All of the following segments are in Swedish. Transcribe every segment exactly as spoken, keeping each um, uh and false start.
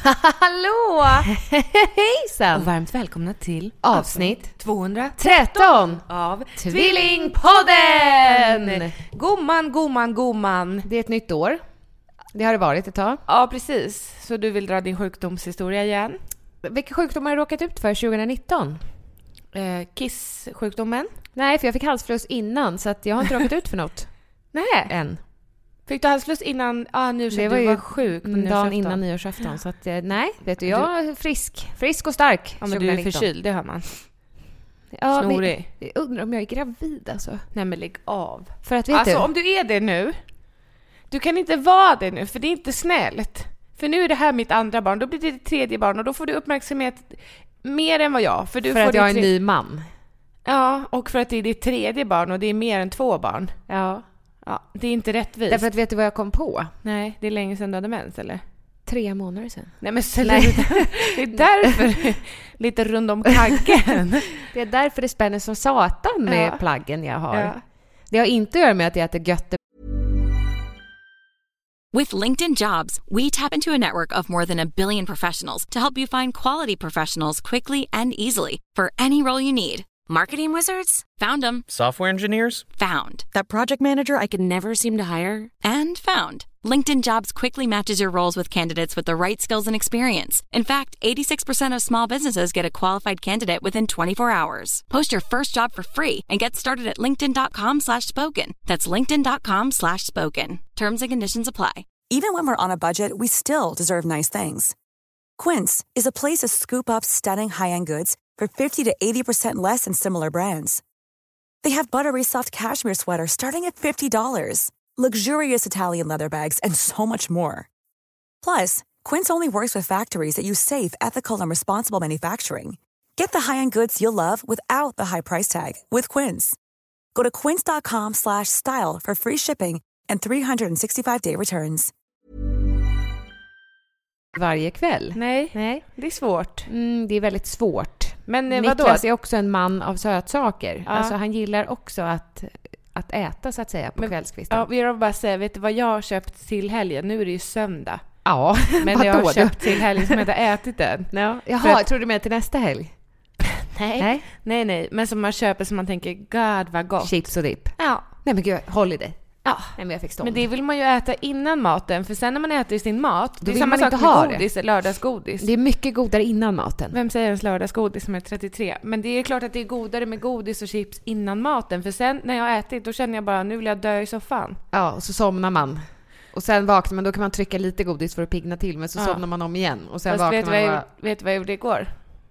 Hallå! Hejsan! Och varmt välkomna till avsnitt tvåhundratretton av Tvillingpodden! Gomman, gomman, gomman. Det är ett nytt år. Det har det varit ett tag. Ja, precis. Så du vill dra din sjukdomshistoria igen? Vilka sjukdomar har du råkat ut för tjugonitton? Eh, Kiss-sjukdomen? Nej, för jag fick halsfluss innan, så att jag har inte råkat ut för något. Nej. Än. Fick du halsfluss innan? Ja, ah, nu det var du ju var sjuk på dagen innan nyårsafton. Så att, nej, vet du, jag är frisk. Frisk och stark. Ja, men du är förkyld, det hör man. Ja, Snorig. Men, jag undrar om jag är gravid alltså. Nej, men lägg av. För att vet alltså, du? om du är det nu, du kan inte vara det nu, för det är inte snällt. För nu är det här mitt andra barn, då blir det ditt tredje barn och då får du uppmärksamhet mer än vad jag. För, du för får att jag är en tre... ny man. Ja, och för att det är ditt tredje barn och det är mer än två barn. Ja. Ja, det är inte rättvist. Därför att vet du vad jag kom på? Nej, det är länge sedan du hade mens, eller? Tre månader sedan. Nej, men sluta. Det är därför lite runt om kaggen. Det är därför det spänner som satan med ja. plaggen jag har. Ja. Det har inte att göra med att jag äter götte. With LinkedIn Jobs, we tap into a network of more than a billion professionals to help you find quality professionals quickly and easily for any role you need. Marketing wizards? Found them. Software engineers? Found. That project manager I could never seem to hire? And found. LinkedIn Jobs quickly matches your roles with candidates with the right skills and experience. In fact, eighty-six percent of small businesses get a qualified candidate within twenty-four hours. Post your first job for free and get started at linkedin.com slash spoken. That's linkedin.com slash spoken. Terms and conditions apply. Even when we're on a budget, we still deserve nice things. Quince is a place to scoop up stunning high-end goods for fifty to eighty percent less than similar brands. They have buttery soft cashmere sweaters starting at fifty dollars, luxurious Italian leather bags, and so much more. Plus, Quince only works with factories that use safe, ethical, and responsible manufacturing. Get the high-end goods you'll love without the high price tag with Quince. Go to quince.com slash style for free shipping and three sixty-five day returns. Varje kväll. Nej, Nej. Det är svårt. Mm, det är väldigt svårt. Men eh, Niklas vadå? är också en man av sötsaker. Ja. Alltså han gillar också att, att äta så att säga på Men, kvällskvisten. Ja, vi har bara säga, vet du vad jag har köpt till helgen? Nu är det ju söndag. Ja, men jag har köpt till helgen som jag inte ätit än. Ja. Jaha, att... jag trodde med till nästa helg. Nej. nej, nej, nej. Men som man köper som man tänker, god vad gott. Chips och dipp. Ja. Nej men gud, håll i det. Ja, nej, men, jag fick stånd. men det vill man ju äta innan maten. För sen när man äter sin mat, då det är vill samma man sak inte med ha godis, det. lördagsgodis. Det är mycket godare innan maten. Vem säger ens lördagsgodis som är trettiotre? Men det är klart att det är godare med godis och chips innan maten. För sen när jag har ätit, då känner jag bara, nu vill jag dö i soffan. Ja, och så somnar man. Och sen vaknar man, då kan man trycka lite godis för att pigna till. Men så ja. somnar man om igen. Och sen Fast vaknar vet man vad jag, bara... vet vad jag gjorde igår?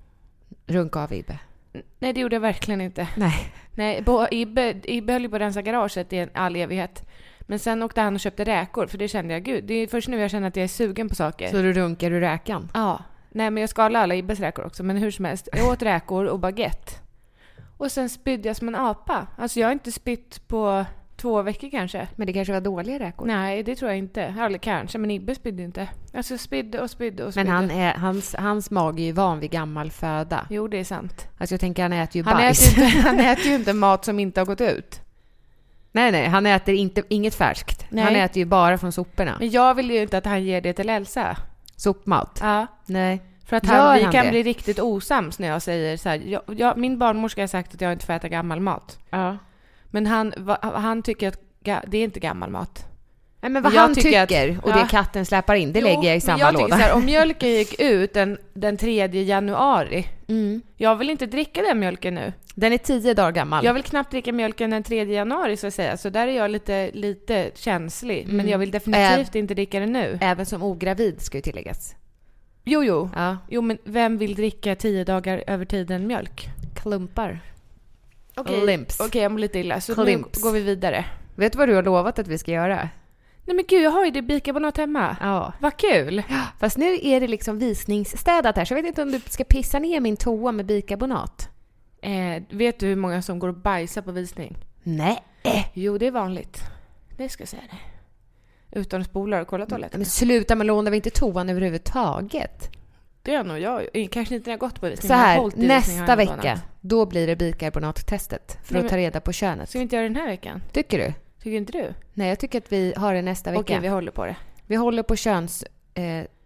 Runka av Ibbe. Nej, det gjorde jag verkligen inte. Nej. Nej, bo, Ibbe, Ibbe höll ju på att rensa garaget i en all evighet. Men sen åkte han och köpte räkor, för det kände jag, gud, det är först nu jag känner att jag är sugen på saker. Så du runkar du räkan? Ja. Nej, men jag skalade alla Ibbes räkor också, men hur som helst. Jag åt räkor och baguette. Och sen spydde jag som en apa. Alltså jag har inte spytt på två veckor kanske. Men det kanske var dåliga räkor? Nej, det tror jag inte. Eller kanske, men Ibbe spydde inte. Alltså spydde och spydde och spydde. Men han är, hans, hans mag är ju van vid gammal föda. Jo, det är sant. Alltså jag tänker, han äter ju han bajs. Äter ju inte, han äter ju inte mat som inte har gått ut. Nej, nej, han äter inte, inget färskt. Nej. Han äter ju bara från soporna. Men jag vill ju inte att han ger det till Elsa. Sopmat? Ja. Nej. För att han, vi han kan det? bli riktigt osams när jag säger så här. Jag, jag, min barnmorska har sagt att jag inte får äta gammal mat. Ja. Men han, va, han tycker att ga, det är inte gammal mat. Nej, men vad jag han tycker, tycker att, och ja. det katten släpar in, det jo, lägger jag i samma jag låda. Så här, om mjölken gick ut den, den tredje januari. Mm. Jag vill inte dricka den mjölken nu. Den är tio dagar gammal. Jag vill knappt dricka mjölken den tredje januari så att säga. Så där är jag lite, lite känslig. Mm. Men jag vill definitivt Ä- inte dricka den nu. Även som ogravid ska ju tilläggas. Jo, jo. Ja. Jo, men vem vill dricka tio dagar över tiden mjölk? Klumpar. Okej, Limps. Okej, jag mår lite illa. Så Klimps. nu går vi vidare. Vet du vad du har lovat att vi ska göra? Nej men gud, jag har ju det bikarbonat hemma. Ja. Vad kul. Ja, fast nu är det liksom visningsstädat här. Så jag vet inte om du ska pissa ner min toa med bikarbonat. Eh, vet du hur många som går och bajsar på visning? Nej. Jo, det är vanligt. Det ska jag säga det. Utan spolar och kolla toaletten. Men sluta, man lånar vi inte toan överhuvudtaget. Det är nog jag. Kanske inte när jag gått på visning. Så här, nästa vecka, då blir det bikarbonat-testet. För Nej, att ta reda på könet. Ska vi inte göra den här veckan? Tycker du? Tycker inte du? Nej, jag tycker att vi har det nästa vecka. Okej, vi håller på det. Vi håller på köns... Eh,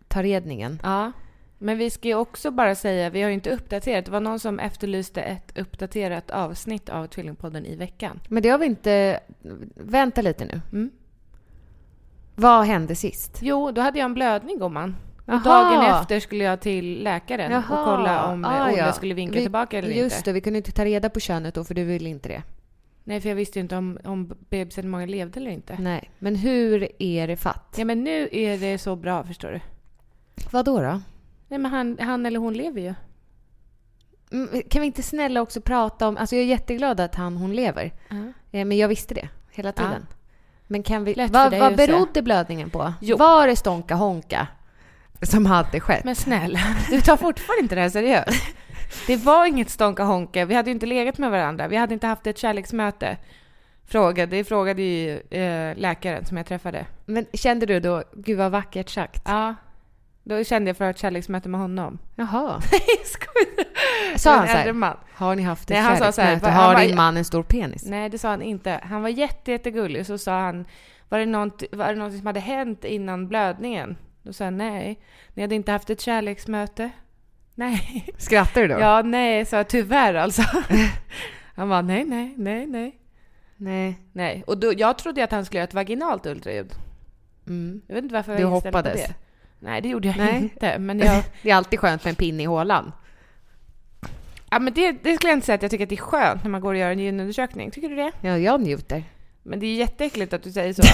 tarredningen. Ja, men vi ska ju också bara säga, vi har ju inte uppdaterat. Det var någon som efterlyste ett uppdaterat avsnitt av Tvillingpodden i veckan. Men det har vi inte... Vänta lite nu. Mm. Vad hände sist? Jo, då hade jag en blödning, gumman. Och Jaha. dagen efter skulle jag till läkaren Jaha. och kolla om Ah, Olle ja. skulle vinka vi, tillbaka eller just inte. det, vi kunde inte ta reda på könet då för du ville inte det. Nej, för jag visste ju inte om, om bebisen många levde eller inte. Nej, men hur är det fatt? Ja, men nu är det så bra, förstår du. Vad då då? Nej, men han, han eller hon lever ju. Mm, kan vi inte snälla också prata om... Alltså jag är jätteglad att han, hon lever. Uh-huh. Eh, men jag visste det hela tiden. Ja. Men kan vi... Lätt för Vad, dig vad att säga. berodde blödningen på? Jo. Var det stånka honka som hade skett? Men snälla, du tar fortfarande inte det här seriöst. Det var inget stånka honka. Vi hade ju inte legat med varandra. Vi hade inte haft ett kärleksmöte. Frågade, det frågade ju eh, läkaren som jag träffade. Men kände du då, gud vad vackert sagt? Ja, då kände jag för ett kärleksmöte med honom. Jaha. Nej, skojar. Sa han En så här, äldre man. har ni haft ett Nej, han sa så här, kärleksmöte? han Har var- din man en stor penis? Nej, det sa han inte. Han var jätte, jättegullig. Så sa han, var det, något, var det något som hade hänt innan blödningen? Då sa han, nej. Ni hade inte haft ett kärleksmöte? Nej. Skrattar du då? Ja, nej, sa jag, tyvärr alltså. Han var nej, nej, nej, nej. Nej. Nej, och då, jag trodde att han skulle göra ett vaginalt ultraljud. Mm. Jag vet inte varför jag Du var inställd på hoppades. det. Nej, det gjorde jag Nej. inte. Men, jag, Det är alltid skönt med en pinne i hålan. ja, men det, det skulle jag inte säga att jag tycker att det är skönt när man går och gör en gynundersökning. Tycker du det? Ja, jag njuter. Men det är jätteäckligt att du säger så.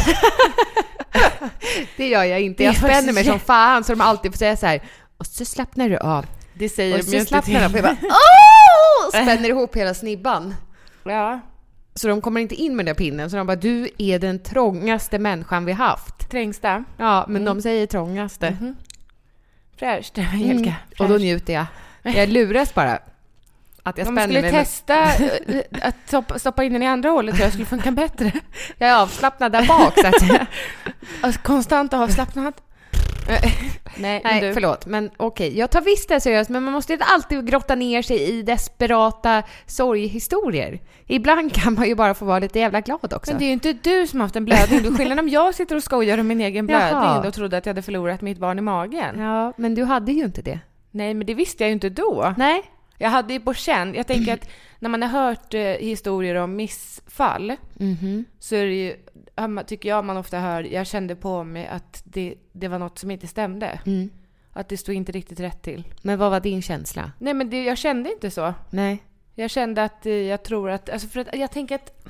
Det gör jag inte. Det är Jag spänner faktiskt- mig som fan så de alltid får säga så här. Och så slappnar du av. Det säger Och de ju så inte slappnar de av. till. Jag bara, åh! Spänner ihop hela snibban. Ja, Så de kommer inte in med den där pinnen. Så de bara, du är den trångaste människan vi haft. trängsta. Ja, men Mm. de säger trångaste. Mhm. Fräscht, Mm. Angelica. Och då njuter jag. Jag luras bara. Att jag Om spänner skulle mig. Med, testa eh, att stoppa, stoppa in den i andra hålet tror jag skulle funka bättre. jag är avslappnad där bak. Så att, Alltså, konstant avslappnad. Nej, nej, men du. förlåt. Men okej, jag tar visst det seriöst. Men man måste inte alltid grotta ner sig i desperata sorghistorier. Ibland kan man ju bara få vara lite jävla glad också. Men det är ju inte du som har haft en blödning. Du skillnad om jag sitter och skojar om min egen blödning Jaha. och trodde att jag hade förlorat mitt barn i magen. Ja, men du hade ju inte det. Nej, men det visste jag ju inte då. Nej. Jag hade ju på känn. Jag tänker att när man har hört eh, historier om missfall Mhm. så är det ju, har man- tycker jag man ofta hör, jag kände på mig att det, det var något som inte stämde. Mm. Att det stod inte riktigt rätt till. Men vad var din känsla? Nej, men det, jag kände inte så. Nej. Jag kände att eh, jag tror att, alltså för att jag tänker att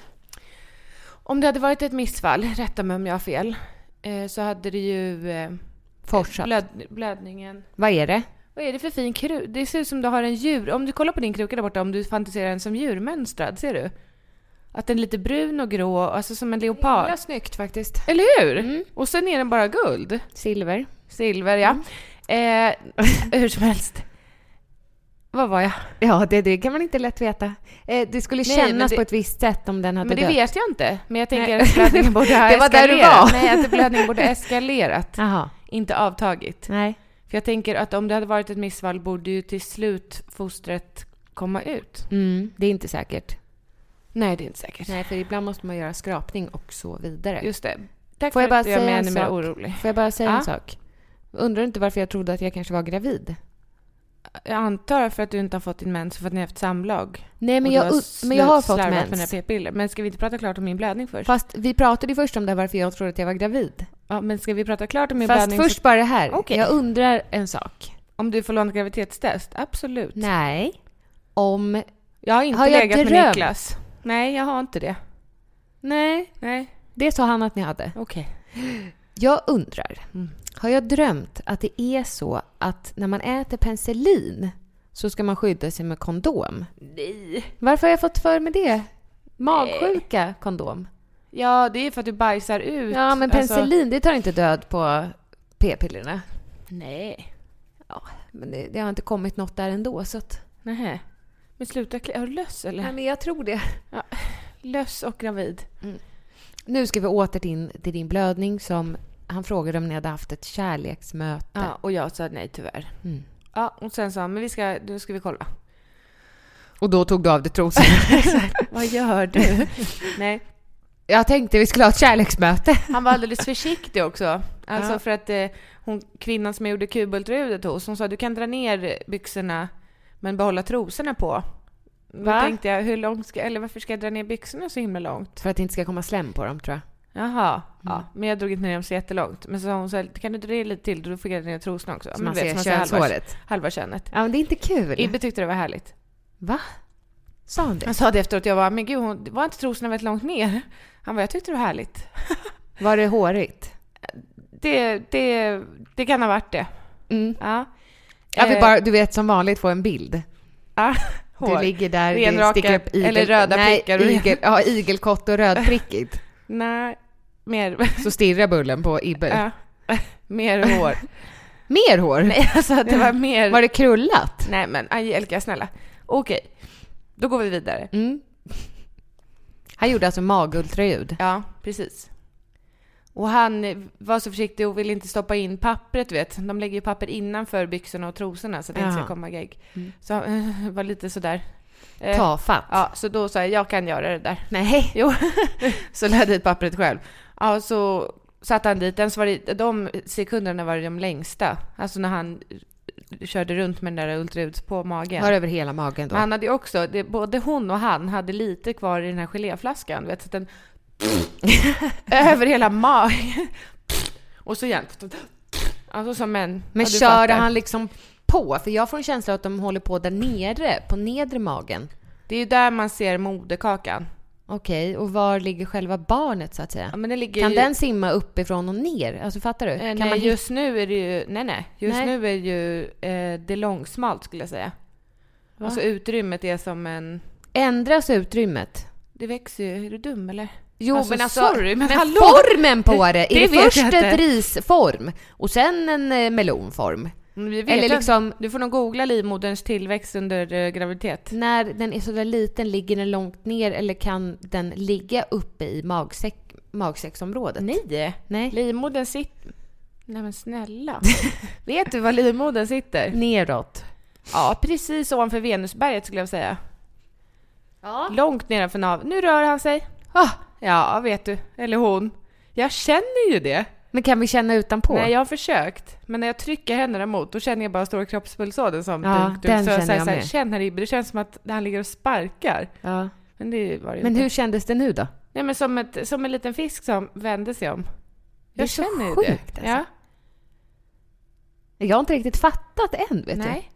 om det hade varit ett missfall, rätta mig om jag har fel, eh, så hade det ju eh, Fortsatt. blöd, blödningen. Vad är det? Vad är det för fin kruka? Det ser ut som du har en djur. Om du kollar på din kruka där borta, om du fantiserar den som djurmönstrad, ser du? Att den är lite brun och grå, alltså som en leopard. Det är snyggt faktiskt. Eller hur? Mm. Och sen är den bara guld. Silver. Silver, ja. Mm. Eh, hur som helst. Vad var jag? Ja, det, det kan man inte lätt veta. Eh, det skulle Nej, men kännas det- på ett visst sätt om den hade Men det dött. vet jag inte. Men jag tänker Nej. att blödningen borde ha Det var där du eskalerat. var. Nej, att blödningen borde ha eskalerat. Jaha. Inte avtagit. Nej. För jag tänker att om det hade varit ett missfall borde ju till slut fostret komma ut. Mm, det är inte säkert. Nej, det är inte säkert. Nej, för ibland måste man göra skrapning och så vidare. Just det. Tack Får för jag bara att du gör säga mig en ännu mer sak? orolig. Får jag bara säga Ja. en sak? Undrar inte varför jag trodde att jag kanske var gravid? Jag antar för att du inte har fått din mens för att ni har haft samlag. Nej, men Och jag, du har u- men jag har fått slarvat med dina mens. p-piller. Men ska vi inte prata klart om min blödning först? Fast vi pratade ju först om det varför jag trodde att jag var gravid. Ja, men ska vi prata klart om min Fast blödning? först Så, bara det här. Okej. Jag undrar en sak. om du får låna ett graviditetstest? Absolut. Nej. Om... Jag har inte Har jag legat med drömt? Niklas. Nej, jag har inte det. Nej. Nej, Det sa han att ni hade. okej. Jag undrar. Mm. Har jag drömt att det är så att när man äter penicillin så ska man skydda sig med kondom? Nej. Varför har jag fått för mig det? Magsjuka kondom. Ja, det är för att du bajsar ut. Ja, men Alltså- penicillin det tar inte död på p-pillerna. Nej. Men det, det har inte kommit något där ändå. Så att... Nej. Men sluta klä. Har du löss eller? Nej, men jag tror det. Löss och gravid. Nu ska vi åter till, till din blödning som han frågade om ni hade haft ett kärleksmöte. Ja, och jag sa nej tyvärr. Mm. Ja, och sen sa han, men vi ska, nu ska vi kolla. Och då tog du av dig trosorna. Vad gör du? Nej. Jag tänkte vi skulle ha ett kärleksmöte. Han var alldeles försiktig också. Alltså Ja. för att eh, hon, kvinnan som jag gjorde kubultraljudet hos, hon sa du kan dra ner byxorna men behålla trosorna på. Då Va? tänkte jag, hur långt ska, eller varför ska jag dra ner byxorna så himla långt? För att det inte ska komma slem på dem, tror jag. Jaha, Mm. ja. Men jag drog inte ner dem så jättelångt. Men så sa hon så här, kan du dra ner lite till? Då fick jag dra ner trosorna också. Ja, Så men man du vet, ser som man halva, könshåret. halva könet. Ja, men det är inte kul. Ibbe tyckte det var härligt. Va? Sa han det? Han sa det efteråt, jag bara, men gud, hon, var inte trosorna väldigt långt ner? Han bara, jag tyckte det var härligt. Var det hårigt? Det, det, det kan ha varit det. Mm. Ja. Jag vill Eh, bara, du vet, som vanligt få en bild. ja, Du hår. ligger där, det Renrakad, sticker upp igel, eller röda nej, prickar. Igel, ja, igelkott och rödprickigt. Nej, mer, Så stirrar bullen på Ibbe. ja, mer hår. Mer hår? Nej, alltså det var mer... Var det krullat? Nej, men Angelica, snälla. Okej, då går vi vidare. Mm. Han gjorde alltså magultraljud. Ja, precis. Och han var så försiktig och ville inte stoppa in pappret, du vet. De lägger ju papper innanför byxorna och trosorna så att det inte ska Jaha. komma gegg. Mm. Så han var lite sådär. Eh, Tafatt. Ja, så då sa jag, jag kan göra det där. Nej. Jo, så lade jag dit pappret själv. Ja, så satte han dit den, så var det, de sekunderna var de längsta. Alltså när han körde runt med den där ultraljuds på magen. Var över hela magen då? Men han hade ju också, det, både hon och han hade lite kvar i den här geléflaskan. Vet, så att den över hela magen. Och så igen. Alltså som en... Men ja, du körde fattar. han liksom på? För jag får en känsla att de håller på där nere, på nedre magen. Det är ju där man ser moderkakan. Okej, och var ligger själva barnet så att säga? Ja, men det ligger Kan ju... den simma uppifrån och ner? Alltså fattar du? Eh, kan nej, man just nu är det ju... Nej, nej. Just Nej. nu är det ju eh, det långsmalt skulle jag säga. Va? Alltså utrymmet är som en... ändras utrymmet? Det växer ju. Är du dum eller? Jo, Alltså, men alltså, sorry, men hallå! formen på det! Är Det det, vet först jag inte. ett risform och sen en eh, melonform? Mm, vi vet Eller inte. liksom, Du får nog googla livmoderns tillväxt under eh, graviditet. när den är så där liten, ligger den långt ner eller kan den ligga uppe i magsäck, magsäcksområdet? Nej. Nej. Livmodern sitter... Nej men snälla. Vet du var livmodern sitter? Neråt. Ja, precis ovanför Venusberget skulle jag säga. Ja. Långt nedanför naveln. Nu rör han sig. Ah, ja, vet du. Eller hon. Jag känner ju det. Men kan vi känna utanpå? Nej, jag har försökt. Men när jag trycker händerna mot, då känner jag bara stora kroppspulsådern som Ja, dunk, dunk. den Så jag känner säger jag så här, med. känn här Ibbe. Det känns som att han ligger och sparkar. Ja. Men det var det ju Men inte. hur kändes det nu då? Nej, men som, ett, som en liten fisk som vände sig om. Det Jag är så känner ju sjukt, det. alltså. Ja. Jag har inte riktigt fattat än, vet du. Nej.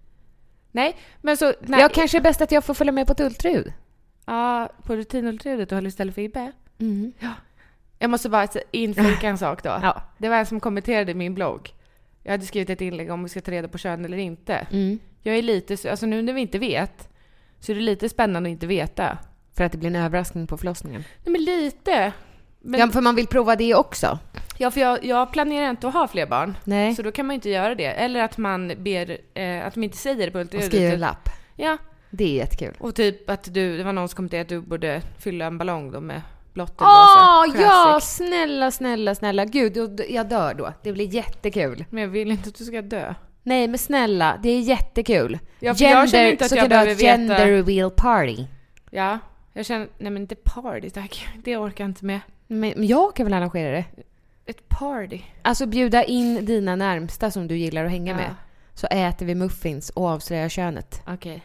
Nej, men så... Nej. Jag kanske är bäst att jag får följa med på ett ultraljud. Ja, på rutinultraljudet du höll istället för Ibbe. Mm. Jag måste bara inflika en sak då. Ja. Det var en som kommenterade min blogg. Jag hade skrivit ett inlägg om vi ska ta reda på kön eller inte. Mm. Jag är lite... Alltså nu när vi inte vet så är det lite spännande att inte veta. För att det blir en överraskning på förlossningen. Nej, men lite. Men, Ja, för man vill prova det också. ja, för jag, jag planerar inte att ha fler barn. Nej. Så då kan man inte göra det. Eller att man ber... Eh, att de inte säger det på Och ultraljudet. skriver en lapp. Ja. Det är jättekul. Och typ att du... Det var någon som kommenterade att du borde fylla en ballong då med blått eller Åh, rosa. ja! Classic. Snälla, snälla, snälla. Gud, jag- jag dör då. Det blir jättekul. Men jag vill inte att du ska dö. Nej, men snälla. Det är jättekul. Ja, för jag känner inte att så jag kan du ha behöver ett veta- gender reveal party. Ja, jag känner... Nej, men inte party, tack. Det orkar jag inte med. Men men jag kan väl arrangera det? Ett party. Alltså bjuda in dina närmsta som du gillar att hänga Ja. med. Så äter vi muffins och avslöjar könet. Okej.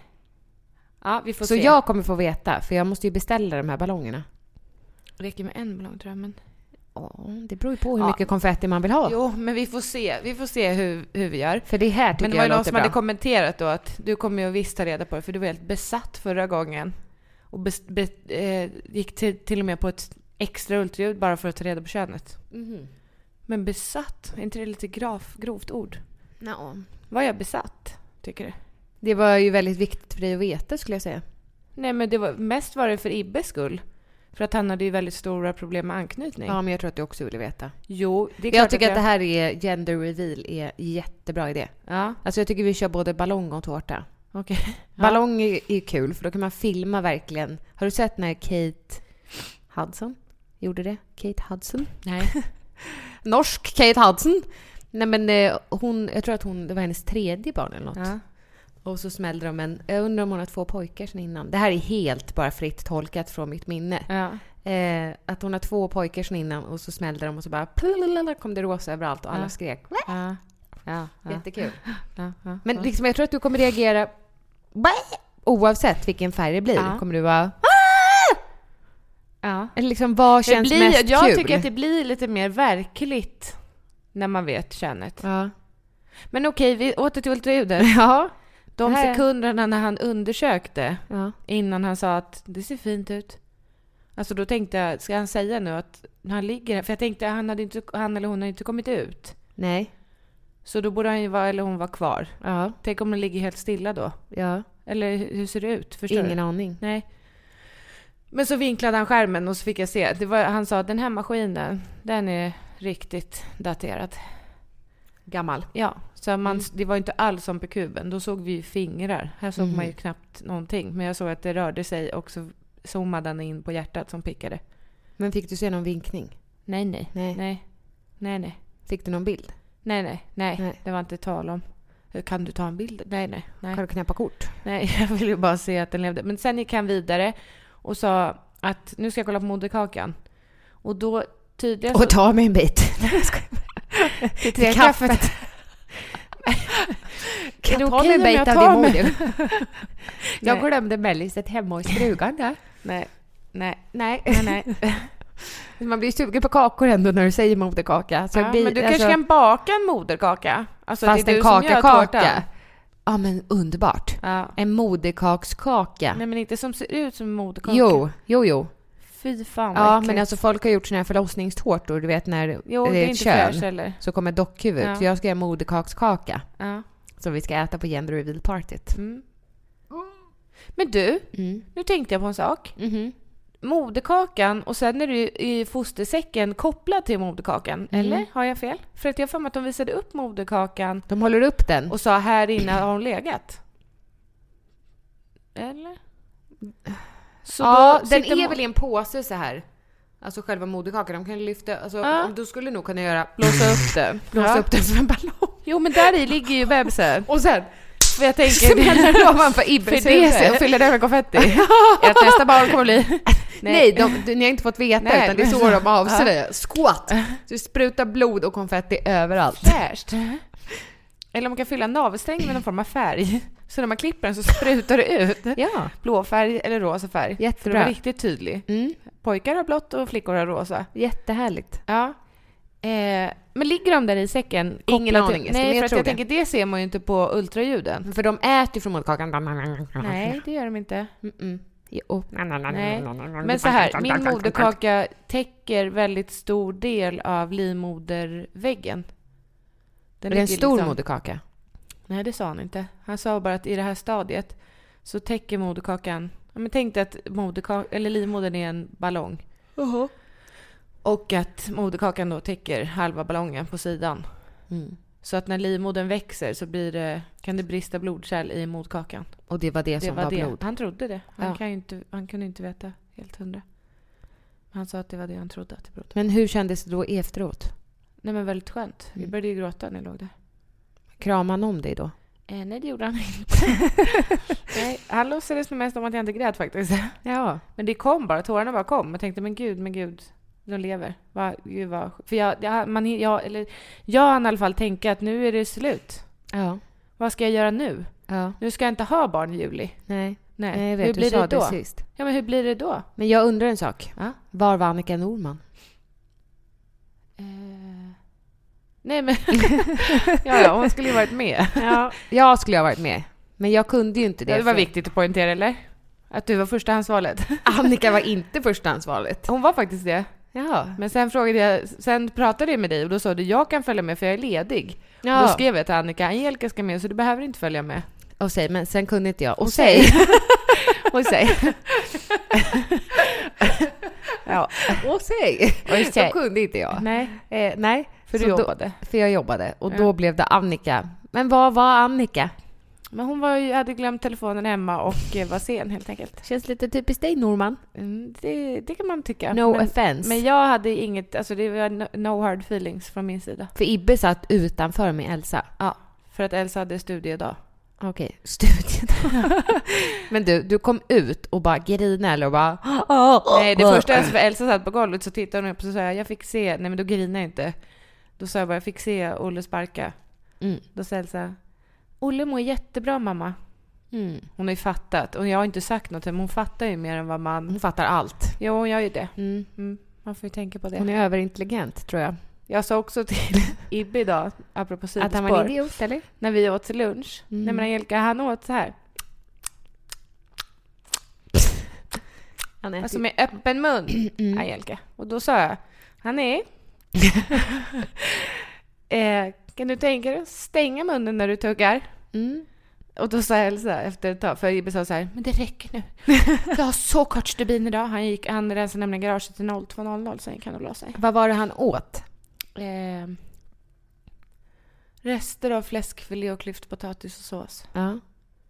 Ja, vi får Så se. jag kommer få veta, för jag måste ju beställa de här ballongerna. Det räcker med en ballong, tror jag. Men... Ja, det beror ju på hur Ja. mycket konfetti man vill ha. Jo, men vi får se. Vi får se hur, hur vi gör. För det här tycker Men det var ju jag någon låter som bra. hade kommenterat då att du kommer ju visst ta reda på det, för du var helt besatt förra gången. Och bes, be, eh, gick till, till och med på ett extra ultraljud bara för att ta reda på könet. Mhm. Men besatt, är inte det lite graf, grovt ord? Ja. Var jag besatt, tycker du? Det var ju väldigt viktigt för dig att veta, skulle jag säga. Nej, men det var, mest var det för Ibbes skull. För att han hade ju väldigt stora problem med anknytning. Ja, men jag tror att du också ville veta. Jo, det är klart Jag tycker att, jag... det här är gender reveal är jättebra idé. Ja, Alltså jag tycker vi kör både ballong och tårta. okej. Ja. Ballong är, är kul, för då kan man filma verkligen. Har du sett när Kate Hudson gjorde det? Kate Hudson? Nej. Norsk Kate Hudson. Nej, men eh, hon, jag tror att hon, det var hennes tredje barn eller något. Ja. Och så smällde de en, jag undrar om hon har två pojkar sedan innan. Det här är helt bara fritt tolkat från mitt minne. Ja. Eh, att hon har två pojkar som innan och så smällde de och så bara plalalala, kom det rosa överallt och alla Ja. skrek. Ja. Ja. Jättekul. Ja. Ja. Men liksom, jag tror att du kommer reagera oavsett vilken färg det blir. Ja. Kommer du vara... Ja. Eller liksom, vad Det känns blir, mest jag kul? tycker att det blir lite mer verkligt när man vet könet. Ja. Men okej, vi åter till ultraljudet. Ja. De Här. sekunderna när han undersökte Ja. innan han sa att det ser fint ut. Alltså då tänkte jag, ska han säga nu att när han ligger här? För jag tänkte att han, hade inte, han eller hon hade inte kommit ut. Nej. Så då borde han ju vara, eller hon vara kvar. Ja. Tänk om den ligger helt stilla då. Ja. Eller hur ser det ut? Förstår Ingen du? aning. Nej. Men så vinklade han skärmen och så fick jag se. Det var, han sa att den här maskinen, den är riktigt daterad. Gammal. Ja, så man, Mm. det var inte alls som på kuben. Då såg vi ju fingrar. Här såg Mm. man ju knappt någonting. Men jag såg att det rörde sig och så zoomade den in på hjärtat som pickade. Men fick du se någon vinkning? Nej, nej. Nej. Nej, nej, nej. Fick du någon bild? Nej, nej, nej. Nej. Det var inte tal om. Kan du ta en bild? Nej, nej. Nej, Kan du knäppa kort? nej. Jag ville ju bara se att den levde. Men sen gick han vidare och sa att nu ska jag kolla på moderkakan. Och då tydligen... Och ta mig en bit. till till kaffet. Kan jag ta mig en okej om bit jag av tar din mig- moder? Jag Nej. glömde melliset hemma hos frugan där. Nej, nej, Nej. nej, nej. Man blir sugen på kakor ändå när du säger moderkaka. Så Ja, det blir, men du alltså, kanske kan baka en moderkaka? Alltså, fast det är en du som gör kaka-kaka. tårtan. Ja, men underbart. Ja. En moderkakskaka. Nej, men inte som ser ut som en moderkaka. Jo, jo, jo. Fy fan vad Ja, äckligt. men alltså folk har gjort såna här förlossningstårtor. Du vet när Jo, det det är är ett inte kön. fräscht heller. Så kommer dockhuvudet. Ja. Så jag ska göra moderkakskaka. Ja. Som vi ska äta på gender reveal-partyt. Mm. Men du, Mm. nu tänkte jag på en sak. Mhm. Moderkakan och sen är du i fostersäcken kopplad till moderkakan. Mm. Eller har jag fel? För att jag har för mig att de visade upp moderkakan De håller upp den. och sa här inne har hon legat. Eller? Så Ja, då den sitter är mo- väl i en påse så här. Alltså själva moderkakan. De kan lyfta... Alltså, Ja. om du skulle nog kunna göra... blåsa upp det. Blåsa Ja. upp den som en ballong. Jo, men där i ligger ju bebisen. Och sen För jag tänker... smäller de ovanför För Ibbes det huvud. och fyller det med konfetti. Ert nästa barn kommer bli... Nej, de, du, ni har inte fått veta Nej, utan det är men- så de avslöjar. Squat! Så det sprutar blod och konfetti överallt. Fräscht. Eller om man kan fylla en navelsträng med någon form av färg. Så när man klipper den så sprutar det ut. Ja, Blåfärg eller rosa färg. För att jättebra. vara riktigt tydlig. Mm, Pojkar har blått och flickor har rosa. jättehärligt. Ja. Eh, men ligger de där i säcken? Ingen Kopplat aning, till- men Nej, jag för att tror jag det. tänker det ser man ju inte på ultraljuden. För de äter ju från moderkakan. Nej, det gör de inte. Mm-mm. Jo. Nej. Men så här, min moderkaka täcker väldigt stor del av livmoderväggen. Är det en ligger stor liksom- moderkaka? Nej, det sa han inte. Han sa bara att i det här stadiet så täcker moderkakan... Ja, men tänk dig att moderka- eller livmodern är en ballong. Uh-huh. Och att moderkakan då täcker halva ballongen på sidan. Mm. Så att när livmodern växer så blir det, kan det brista blodkärl i moderkakan. Och det var det, Det som var var, det. blod? Han trodde det. Han, Ja. kan ju inte, han kunde inte veta helt hundra. Han sa att det var det han trodde att det berodde. Men hur kändes det då efteråt? Nej, men väldigt skönt. Vi Mm. började ju gråta när jag låg där. Kramade han om dig då? Eh, nej, det gjorde han inte. Nej, han låtsades nog mest om att jag inte grät faktiskt. Ja. Men det kom bara, tårarna bara kom. Jag tänkte, men gud, men gud, de lever. Va, gud vad... För jag, jag, man, jag, eller, jag hann i alla fall tänka att nu är det slut. Ja. Vad ska jag göra nu? Ja. Nu ska jag inte ha barn i juli. Nej. Nej, Nej, jag vet, hur du blir sa det då? det sist. Ja, men hur blir det då? Men jag undrar en sak. Ja? Var var Annika Norman? Eh... Nej, men... ja, ja, hon skulle ju varit med. Ja. Jag skulle ha varit med. Men jag kunde ju inte det. Det var för viktigt att poängtera, eller? Att du var förstahandsvalet. Annika var inte förstahandsvalet. Hon var faktiskt det. Ja. Men sen frågade jag, sen pratade jag med dig och då sa du, jag kan följa med för jag är ledig. Ja. Då skrev jag till Annika, Angelica ska med så du behöver inte följa med. Och säg, men sen kunde inte jag. Och Och säg. säg. Och säg. Ja. Och säg. Och säg. Så kunde inte jag. Nej, Eh, nej. för Så du då- jobbade. För jag jobbade. Och Ja. då blev det Annika. Men vad var Annika? Men hon var ju, hade glömt telefonen hemma och eh, var sen helt enkelt. Känns lite typiskt dig, Norman. Mm, det, det kan man tycka. No men, offense. men jag hade inget, alltså det var no, no hard feelings från min sida. För Ibbe satt utanför med Elsa. Ja, för att Elsa hade studiedag. Okej, studiedag. Men du, du kom ut och bara grina eller och bara... Nej, det första jag för Elsa satt på golvet så tittade hon upp och så sa jag, jag fick se... Nej, men då grinar jag inte. Då sa jag bara, jag fick se Olle sparka. Mm. Då sa Elsa, Olle mår jättebra, mamma. Mm. Hon har ju fattat. Och jag har inte sagt något, men hon fattar ju mer än vad man... Hon fattar allt. Jo, hon gör ju det. Mm. Mm. Man får ju tänka på det. Hon är överintelligent, tror jag. Jag sa också till Ibbe idag, apropå sidospår. Att han var en idiot, eller? När vi åt till lunch. Mm. Nej, men Angelica, han åt så här. Han äter Alltså med öppen mun, Mm. Angelica. Och då sa jag, han är... eh, kan du tänka dig att stänga munnen när du tuggar? Mm. Och då sa Elsa efter ett tag, för Ibbe sa så här, men det räcker nu. Jag har så kort stubin idag. Han gick, han rensade nämligen garaget till noll två noll noll, sen kan du låsa sig. Vad var det han åt? Eh, rester av fläskfilé och klyft potatis och sås. Ja.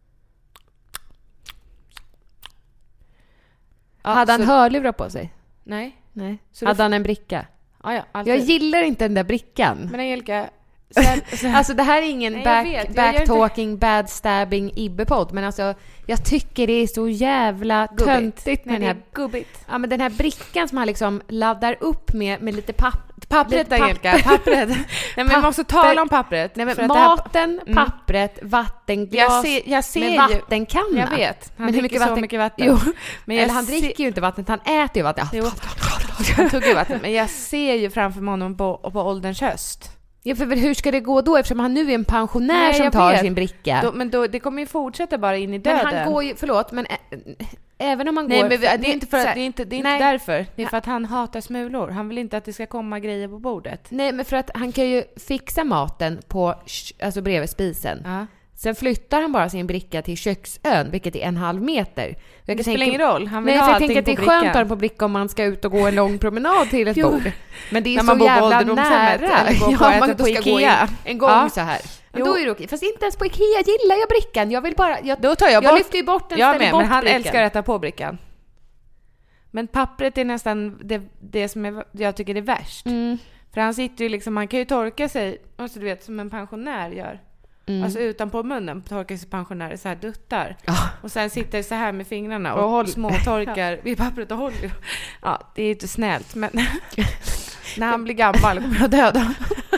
Ja, Hade han så- hörlurar på sig? Nej. Nej. Så Hade då- han en bricka? Ja, ja, alltid. Jag gillar inte den där brickan. Men Angelica, sen, sen, Alltså det här är ingen Nej, jag back, vet, jag gör inte- backtalking, badstabbing, Ibbe-podd. Men alltså, jag tycker det är så jävla Gubbigt. töntigt med nej, den här, det är gubbigt. ja, men den här brickan som han liksom laddar upp med, med lite papp, Pappret, lite Angelica, pappret. Nej, men vi måste tala om pappret. Nej, men för att det här- maten, Mm. pappret, vattenglas jag ser, jag ser med ju... vattenkanna. Jag vet. Han Men hur dricker mycket så vatten- mycket vatten. Jo, men jag eller han se- dricker ju inte vattnet, han äter ju vatten. Jo. Han tuggar vatten. Men jag ser ju framför mig honom på, på ålderns höst. Ja, för hur ska det gå då eftersom han nu är en pensionär Nej, som jag tar vet. sin bricka? Då, men då, det kommer ju fortsätta bara in i men döden. han går ju, förlåt, men ä, även om han Nej, går... men det är inte, för, så här- att- det är inte, det är inte nej. därför. Det är Ja. för att han hatar smulor. Han vill inte att det ska komma grejer på bordet. Nej, men för att han kan ju fixa maten på, alltså bredvid spisen. Ja. Sen flyttar han bara sin bricka till köksön, vilket är en halv meter. Jag Det kan spelar tänka- ingen roll. Han vill Nej, ha för jag allting tänker att det är på skönt att brickan. ha den på bricka om man ska ut och gå en lång promenad till ett Jo. bord. Men det är När så man bor på jävla ålderdomshemmet nära. eller går på Ja, äta man på då ska gå in Ikea. en gång Ja. så här. Men Jo. då är det okej. Fast inte ens på Ikea gillar jag brickan. Jag vill bara... Jag, Då tar jag jag bort. lyfter ju bort den, Jag ställer med, bort men han brickan. älskar att äta på brickan. Men pappret är nästan det, det som är, jag tycker är värst. Mm. För han sitter ju liksom, man kan ju torka sig, alltså du vet, som en pensionär gör. Mm. Alltså utanpå munnen torkar sig pensionärer så här duttar. Ja. Och sen sitter så här med fingrarna och, Och håll- småtorkar vid pappret och håller. Ja, det är ju inte snällt, men när han blir gammal kommer jag döda.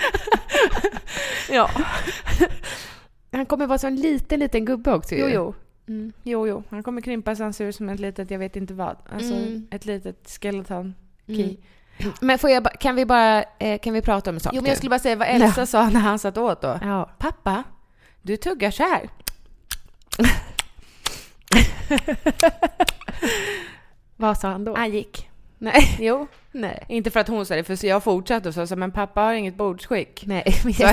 Ja. Han kommer vara så en liten, liten gubbe också ju. Jo, jo. Mm. Jo, jo. Han kommer krympa så han ser ut som ett litet, jag vet inte vad. Alltså Mm. ett litet skeleton key. Mm. Men får jag, ba- kan vi bara eh, kan vi prata om en sak Jo, men nu? jag skulle bara säga vad Elsa sa när han satt åt då. Ja. Pappa, du tuggar så här. Vad sa han då? Han gick. Nej. Jo. Nej. Inte för att hon sa det, för jag fortsatte och sa, men pappa har inget bordsskick. Nej. Men Så, jag,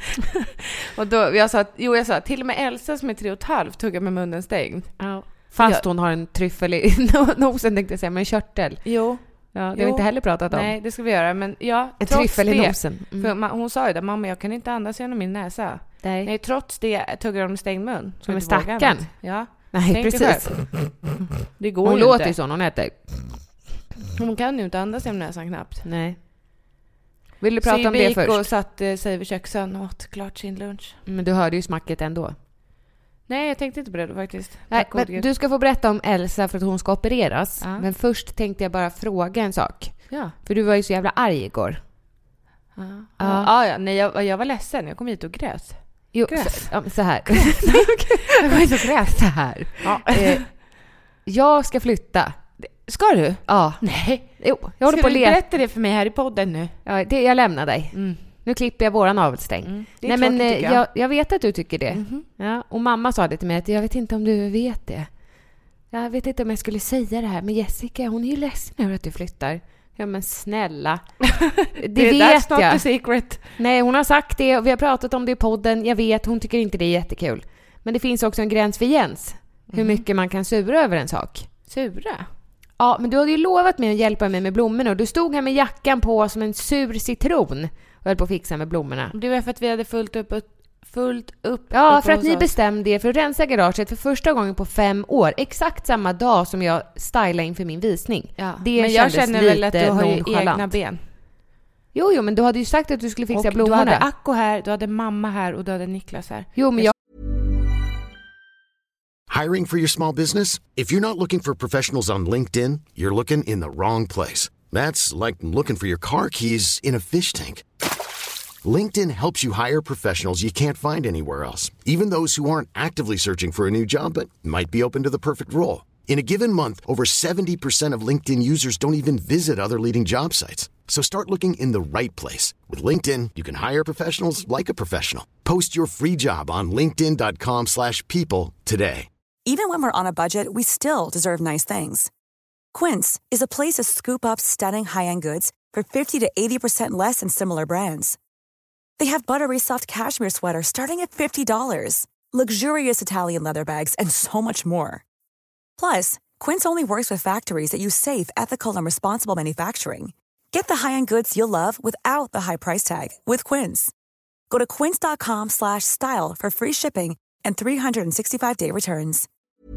och då, jag sa, jo jag sa, till och med Elsa som är tre och ett halvt tuggar med munnen stängd. ja. Fast Jag- hon har en tryffel i nosen tänkte jag säga, men en körtel. Jo. Ja, det har Jo. vi inte heller pratat om. Nej, det ska vi göra. Men ja, En trots tryffel i det. nosen. Mm. För ma- hon sa ju det, mamma jag kan inte andas genom min näsa. Nej. Nej, trots det tuggar de med stängd mun. Som en inte vågar stackarn. annat. Ja, Nej, tänk dig precis. det går Hon ju låter inte. ju så när hon äter. Hon kan ju inte andas genom näsan knappt. Nej. Vill du Så prata om vi det gick först? och satt eh, sig vid köksön och åt klart sin lunch. Men du hörde ju smacket ändå. Nej, jag tänkte inte på det då, faktiskt. Nej, Tack gode men Gud. du ska få berätta om Elsa för att hon ska opereras. Ja. Men först tänkte jag bara fråga en sak. Ja. För du var ju så jävla arg igår. Ja. Ja. Ja. Ja, nej, jag, jag var ledsen. Jag kom hit och grät. Jo, Gräs. så, ja, så här. Jag var ju så grät så här. Ja. Eh, jag ska flytta. Ska du? Ja. Nej. Jo, jag håller Ska på att du leta. berätta det för mig här i podden nu? Ja, det, jag lämnar dig. Mm. Nu klipper jag våran navelsträng. Mm. Det är Nej, men tråkigt, eh, tycker jag. jag, jag vet att du tycker det. Mhm. Ja, och mamma sa det till mig att jag vet inte om du vet det. Jag vet inte om jag skulle säga det här, men Jessica, hon är ju ledsen över att du flyttar. Ja, men snälla. Det, Det vet that's not jag. the secret. Nej, hon har sagt det och vi har pratat om det i podden. Jag vet, hon tycker inte det är jättekul. Men det finns också en gräns för Jens. Hur Mhm. mycket man kan sura över en sak. Sura? Ja, men du hade ju lovat mig att hjälpa mig med blommorna och du stod här med jackan på som en sur citron och höll på att fixa med blommorna. Det var för att vi hade fullt upp, fullt upp Ja, uppe för att hos ni oss. bestämde er för att rensa garaget för första gången på fem år. Exakt samma dag som jag stylade inför min visning. Ja. Det Men jag kändes känner väl att lite du har ju nonchalant. egna ben. Jo, jo, men du hade ju sagt att du skulle fixa Och blommorna. du hade Akko här, du hade mamma här och du hade Niklas här. Jo, men jag Hiring for your small business? If you're not looking for professionals on LinkedIn, you're looking in the wrong place. That's like looking for your car keys in a fish tank. LinkedIn helps you hire professionals you can't find anywhere else, even those who aren't actively searching for a new job but might be open to the perfect role. In a given month, over seventy percent of LinkedIn users don't even visit other leading job sites. So start looking in the right place. With LinkedIn, you can hire professionals like a professional. Post your free job on linkedin dot com slash people today. Even when we're on a budget, we still deserve nice things. Quince is a place to scoop up stunning high-end goods for fifty to eighty percent less than similar brands. They have buttery soft cashmere sweaters starting at fifty dollars, luxurious Italian leather bags, and so much more. Plus, Quince only works with factories that use safe, ethical, and responsible manufacturing. Get the high-end goods you'll love without the high price tag with Quince. Go to quince dot com slash style for free shipping and three sixty-five day returns.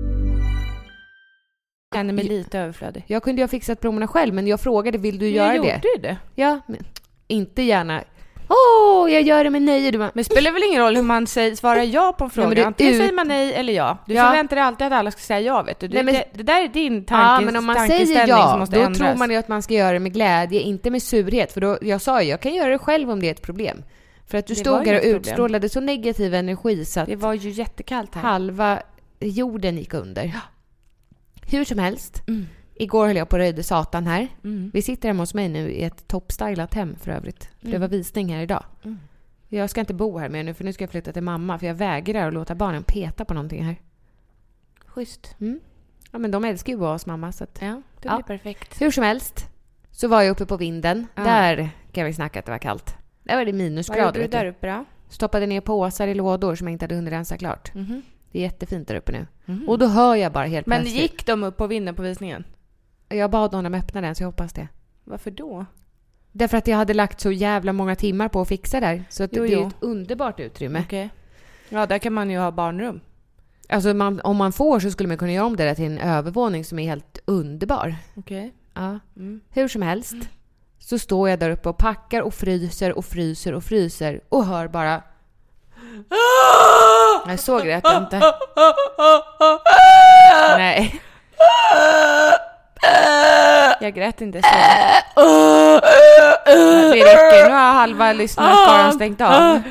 Jag känner mig lite överflödig. Jag kunde ju ha fixat blommorna själv, men jag frågade, vill du Men göra jag det? gjorde ju det. Ja, men inte gärna. Åh, oh, jag gör det med nöje. Men det spelar väl ingen roll hur man säger, svarar ja på frågan. Ja, Antingen ut... säger man nej eller ja. Du ja. förväntar dig alltid att alla ska säga ja, vet du. Nej, men... det, det där är din tanke, ja, men om man säger ja, som måste då ändras. tror man ju att man ska göra det med glädje, inte med surhet. För då, jag sa ju, jag kan göra det själv om det är ett problem. För att du det stod här och utstrålade så negativ energi så att det var ju jättekallt här. Halva jorden gick under. Ja. Hur som helst. Mm. Igår höll jag på röjde satan här. Mm. Vi sitter hemma hos mig nu i ett toppstylat hem för övrigt. För mm. det var visning här idag. Mm. Jag ska inte bo här mer nu, för nu ska jag flytta till mamma. För jag vägrar att låta barnen peta på någonting här. Schysst. Mm. Ja, men de älskar ju att vara hos mamma. Så att, ja, det blir ja. perfekt. Hur som helst så var jag uppe på vinden. Ah. Där kan vi snacka att det var kallt. Där var det minusgrader. Vad gjorde du där uppe då? Stoppade ner påsar i lådor som jag inte hade hunnit rensa klart. Mm-hmm. Det är jättefint där uppe nu. Mm-hmm. Och då hör jag bara helt Men plötsligt. gick de upp på vinden på visningen? Jag bad honom öppna den, så jag hoppas det. Varför då? Därför att jag hade lagt så jävla många timmar på att fixa där. Så att jo, det är jo. ett underbart utrymme. Okay. Ja, där kan man ju ha barnrum. Alltså man, om man får så skulle man kunna göra om det där till en övervåning som är helt underbar. Okej. Okay. Ja. Mm. Hur som helst så står jag där uppe och packar och fryser och fryser och fryser och hör bara... Jag såg det att inte. Nej. Jag grät inte så. Det räcker. Nu har halva lyssnarskaran stängt av.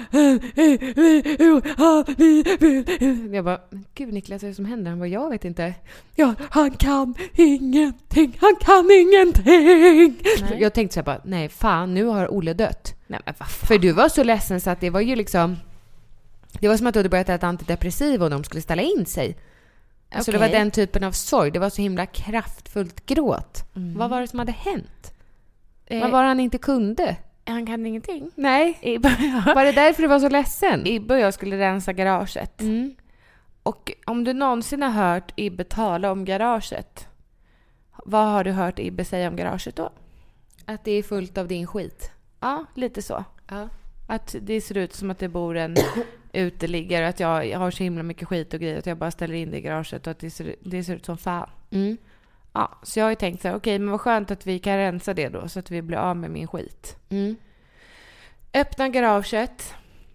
Jag bara, gud Niklas, vad är det som händer? Han bara, jag vet inte. Ja, han kan ingenting. Han kan ingenting. Nej. Jag tänkte så här bara, nej fan, nu har Olle dött. Nej, men vad fan? För du var så ledsen så att det var ju liksom... Det var som att du hade börjat äta antidepressiv och de skulle ställa in sig. Alltså okay. Det var den typen av sorg. Det var så himla kraftfullt gråt. Mm. Vad var det som hade hänt? Eh, Vad var han inte kunde? Han kan ingenting. Nej. Var det därför du var så ledsen? Ibbe och jag skulle rensa garaget. Mm. Och om du någonsin har hört Ibbe tala om garaget, vad har du hört Ibbe säga om garaget då? Att det är fullt av din skit. Ja, lite så. Ja. Att det ser ut som att det bor en uteliggare, att jag, jag har så himla mycket skit och grejer, att jag bara ställer in det i garaget och att det ser, det ser ut som fan. Mm. Ja, så jag har ju tänkt så här, okej, okay, men vad skönt att vi kan rensa det då, så att vi blir av med min skit. Mm. Öppna garaget.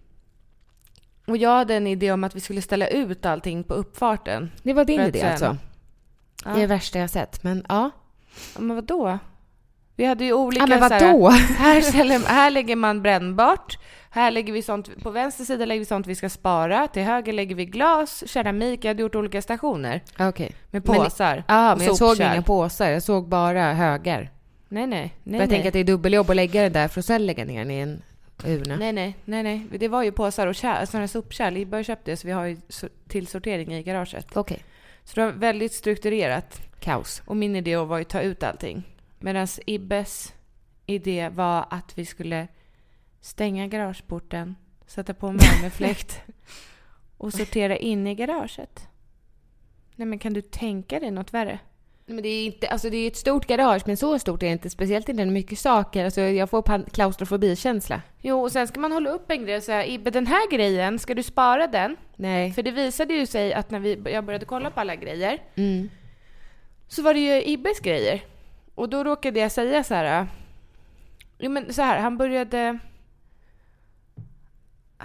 Och jag hade en idé om att vi skulle ställa ut allting på uppfarten. Det var din idé sen, alltså? Ja. Det är det värsta jag sett, men ja. Ja, men vad då? Vi hade ju olika... Ja, men vadå? Här, ställer, här lägger man brännbart. Här lägger vi sånt... På vänster sida lägger vi sånt vi ska spara. Till höger lägger vi glas, keramik. Jag hade gjort olika stationer. Okej. Okay. Med påsar. Men, ja, men jag såg inga påsar. Jag såg bara högar. Nej, nej. nej jag nej. tänker att det är dubbeljobb att lägga det där för att sen lägga ner den i en urna. Nej, nej. nej, nej. Det var ju påsar och kär, sådana sopkärl. Vi började köpa det, så vi har ju till sortering i garaget. Okej. Okay. Så det var väldigt strukturerat. Kaos. Och min idé var ju att ta ut allting. Medan Ibbes idé var att vi skulle stänga garageporten, sätta på en värmefläkt och sortera in i garaget. Nej, men kan du tänka dig något värre? Men det är inte, alltså det är ett stort garage, men så stort är det inte, speciellt inte mycket saker. Alltså jag får klaustrofobikänsla. Jo, och sen ska man hålla upp en grej och säga, Ibbe, den här grejen, ska du spara den? Nej. För det visade ju sig att när vi, jag började kolla på alla grejer, mm. så var det ju Ibbes grejer. Och då råkade jag säga så här... Jo, men så här, han började...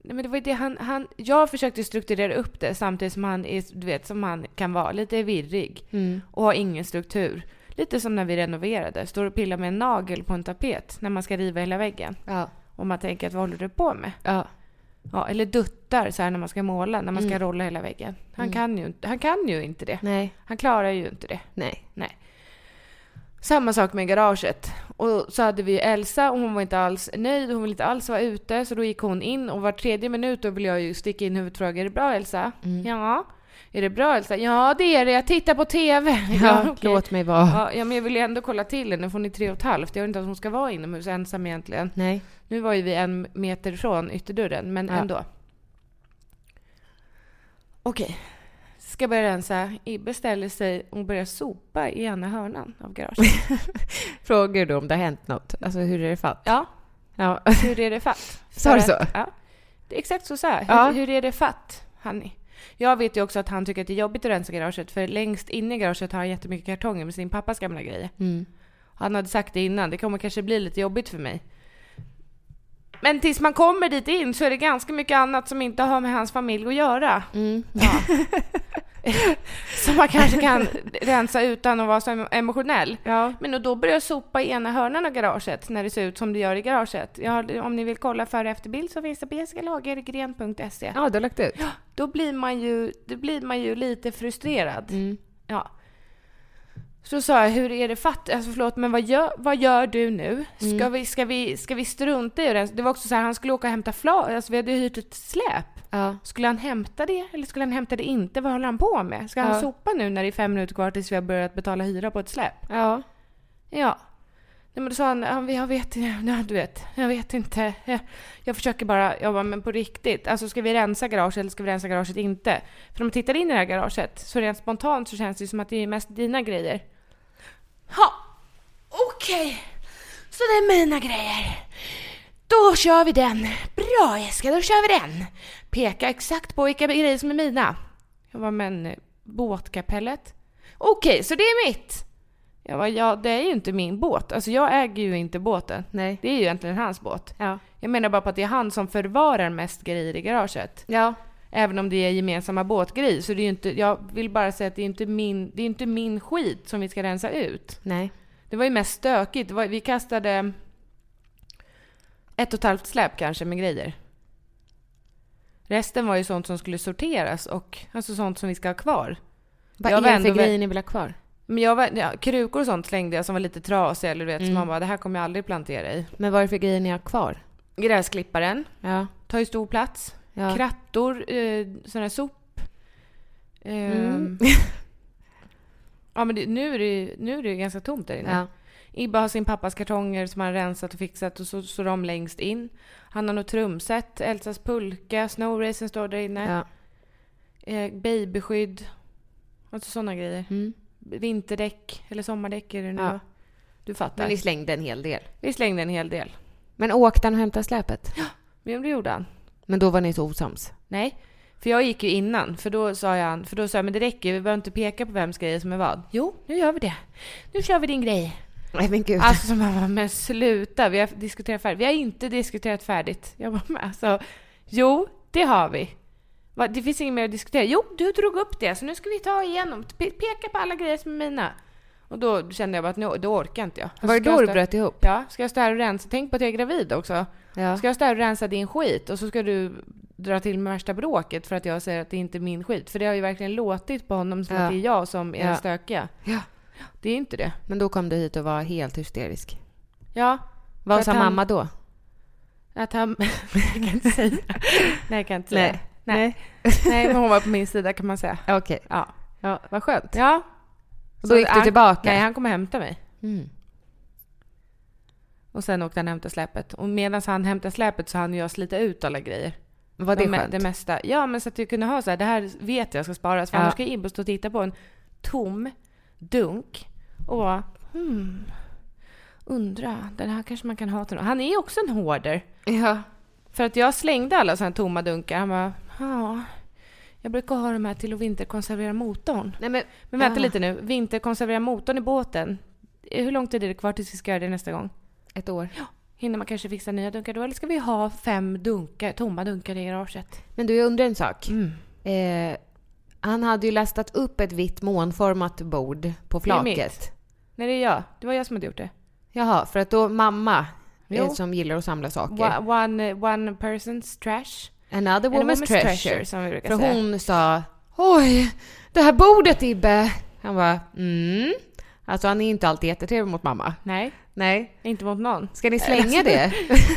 Nej, men det var ju det han, han... Jag försökte strukturera upp det samtidigt som han är, du vet, som han kan vara. Lite virrig. Mm. Och har ingen struktur. Lite som när vi renoverade. Står och pillar med en nagel på en tapet när man ska riva hela väggen. Ja. Och man tänker att vad håller du på med? Ja. Ja, eller duttar så här när man ska måla, när man ska Mm. rolla hela väggen. Han, Mm. kan ju, han kan ju inte det. Nej. Han klarar ju inte det. Nej. Nej. Samma sak med garaget. Och så hade vi Elsa och hon var inte alls nöjd. Hon ville inte alls vara ute. Så då gick hon in och var tredje minut då ville jag ju sticka in huvudet och fråga, är det bra Elsa? Mm. Ja. Är det bra Elsa? Ja det är det, jag tittar på tv. Ja, okej. låt mig vara. Ja, ja, men jag vill ju ändå kolla till henne. För hon är tre och ett halvt. Jag vet inte att hon ska vara inomhus ensam egentligen. Nej. Nu var ju vi en meter från ytterdörren, men Ja. ändå. Okej. Ska börja rensa. Ibbe ställer sig och börjar sopa i ena hörnan av garaget. Frågar du om det har hänt något? Alltså hur är det fatt? Ja, Ja. hur är det fatt? Sa du För så? att- Ja. Det är exakt så så här. Hur, Ja. hur är det fatt, Hanni? Jag vet ju också att han tycker att det är jobbigt att rensa garaget. För längst inne i garaget har han jättemycket kartonger med sin pappas gamla grejer. Mm. Han hade sagt det innan. Det kommer kanske bli lite jobbigt för mig. Men tills man kommer dit in så är det ganska mycket annat som inte har med hans familj att göra. Mm. Ja. Som man kanske kan rensa utan att vara så emotionell. Ja. Men då börjar jag sopa i ena hörnan av garaget när det ser ut som det gör i garaget. Jag, om ni vill kolla före och efterbild så finns det på jessica lagergren punkt se. Ja, du har lagt ut. Då blir man ju, då blir man ju lite frustrerad. Mm. Ja. Så sa jag, hur är det fatt? Alltså förlåt, men vad gör, vad gör du nu? Ska, Mm. vi, ska, vi, ska vi strunta i det? Det var också så här, han skulle åka och hämta flak. Alltså vi hade hyrt ett släp. Ja. Skulle han hämta det eller skulle han hämta det inte? Vad håller han på med? Ska han Ja. sopa nu när det är fem minuter kvar tills vi har börjat betala hyra på ett släp? Ja. Ja. Nej, men då sa han, ja, jag vet inte, ja, du vet, jag vet inte. Jag, jag försöker bara, jag bara, men på riktigt. Alltså ska vi rensa garaget eller ska vi rensa garaget inte? För om man tittar in i det här garaget så rent spontant så känns det som att det är mest dina grejer. Ja, okej. Okay. Så det är mina grejer. Då kör vi den. Bra Jessica, då kör vi den. Peka exakt på vilka grejer som är mina. Jag var men båtkapellet. Okej, okay, så det är mitt. Jag var, ja, det är ju inte min båt. Alltså jag äger ju inte båten. Nej. Det är ju egentligen hans båt. Ja. Jag menar bara på att det är han som förvarar mest grejer i garaget. Ja. Även om det är gemensamma båtgrejer. Så det är ju inte, jag vill bara säga att det är inte min, det är inte min skit som vi ska rensa ut. Nej. Det var ju mest stökigt. Det var, vi kastade ett och ett halvt släp kanske med grejer. Resten var ju sånt som skulle sorteras och alltså sånt som vi ska ha kvar. Vad Jag är var det för ändå- grejer ni vill ha kvar? Men jag var, ja, krukor och sånt slängde jag som var lite trasiga eller du vet, Mm. som man bara, det här kommer jag aldrig plantera i. Men vad är det för grejer ni har kvar? Gräsklipparen Ja. tar ju stor plats. Ja. Krattor, eh, sån här sop. Eh, Mm. Ja, men det, nu, är det, nu är det ganska tomt där inne. Ja. Ibba har sin pappas kartonger som han rensat och fixat och så står de längst in. Han har något trumset, Elsas pulka, snowracen står där inne. Ja. Eh, babyskydd. Alltså sådana grejer. Mm. Vinterdäck eller sommardäck är det nu. Ja. Du fattar. Men ni slängde en hel del. Vi slängde en hel del. Men åkte han och hämtade släpet? Men det gjorde han. Men då var ni så osams. Nej, för jag gick ju innan. För då sa jag, för då sa jag, men det räcker, vi behöver inte peka på vems grejer som är vad. Jo, nu gör vi det. Nu kör vi din grej. Nej men gud. Alltså som man bara, men sluta, vi har diskuterat färdigt. Vi har inte diskuterat färdigt. Jag bara, men alltså, jo, det har vi. Va, det finns inget mer att diskutera. Jo, du drog upp det, så nu ska vi ta igenom. Pe- peka på alla grejer som är mina. Och då kände jag bara att nu, då orkar inte jag. Alltså, Var det ska då jag du stå- bröt ihop? Ja, ska jag stå här och rensa? Tänk på att jag är gravid också. Ja. Ska jag stå här och rensa din skit och så ska du dra till med värsta bråket för att jag säger att det inte är min skit. För det har ju verkligen låtit på honom som Ja. att det är jag som är Ja. stökiga. Ja. Det är inte det. Men då kom du hit och var helt hysterisk. Ja, Vad För sa att han- mamma då? att han... jag kan inte säga. Nej, jag kan inte säga. Nej. Nej. Nej, men hon var på min sida kan man säga. Okej. Ja. Ja, vad skönt. Ja. Och då gick du han- tillbaka? Nej, han kom och hämtade mig. Mm. Och sen åkte han och hämtade släpet. Och medan han hämtade släpet så hann jag slita ut alla grejer. Var det De- skönt? Det mesta. Ja, men så att jag kunde ha så här, det här vet jag ska sparas. För Ja. annars ska Ibbe stå och titta på en tom dunk och bara, hmm, undra, den här kanske man kan ha till något. Han är ju också en hoarder. Ja. För att jag slängde alla sådana tomma dunkar. Han bara, ja, jag brukar ha de här till att vinterkonservera motorn. Nej men, Men vänta Ah. lite nu, vinterkonservera motorn i båten. Hur lång tid är det kvar tills vi ska göra det nästa gång? ett år. hinner man kanske fixa nya dunkar då? Eller ska vi ha fem dunkar, tomma dunkar i garaget? Men du, jag undrar en sak. Mm. Eh, han hade ju lastat upp ett vitt månformat bord på flaket. Det är mitt. Nej, det är jag. Det var jag som hade gjort det. Jaha, för att då mamma Jo. eh, som gillar att samla saker. One, one, one person's trash. Another And a woman's woman's treasure. treasure, som vi brukar För säga. hon sa, oj, det här bordet Ibbe. Han var, mm. Alltså han är inte alltid jättetrevlig mot mamma. Nej, Nej. inte mot någon. Ska ni slänga det?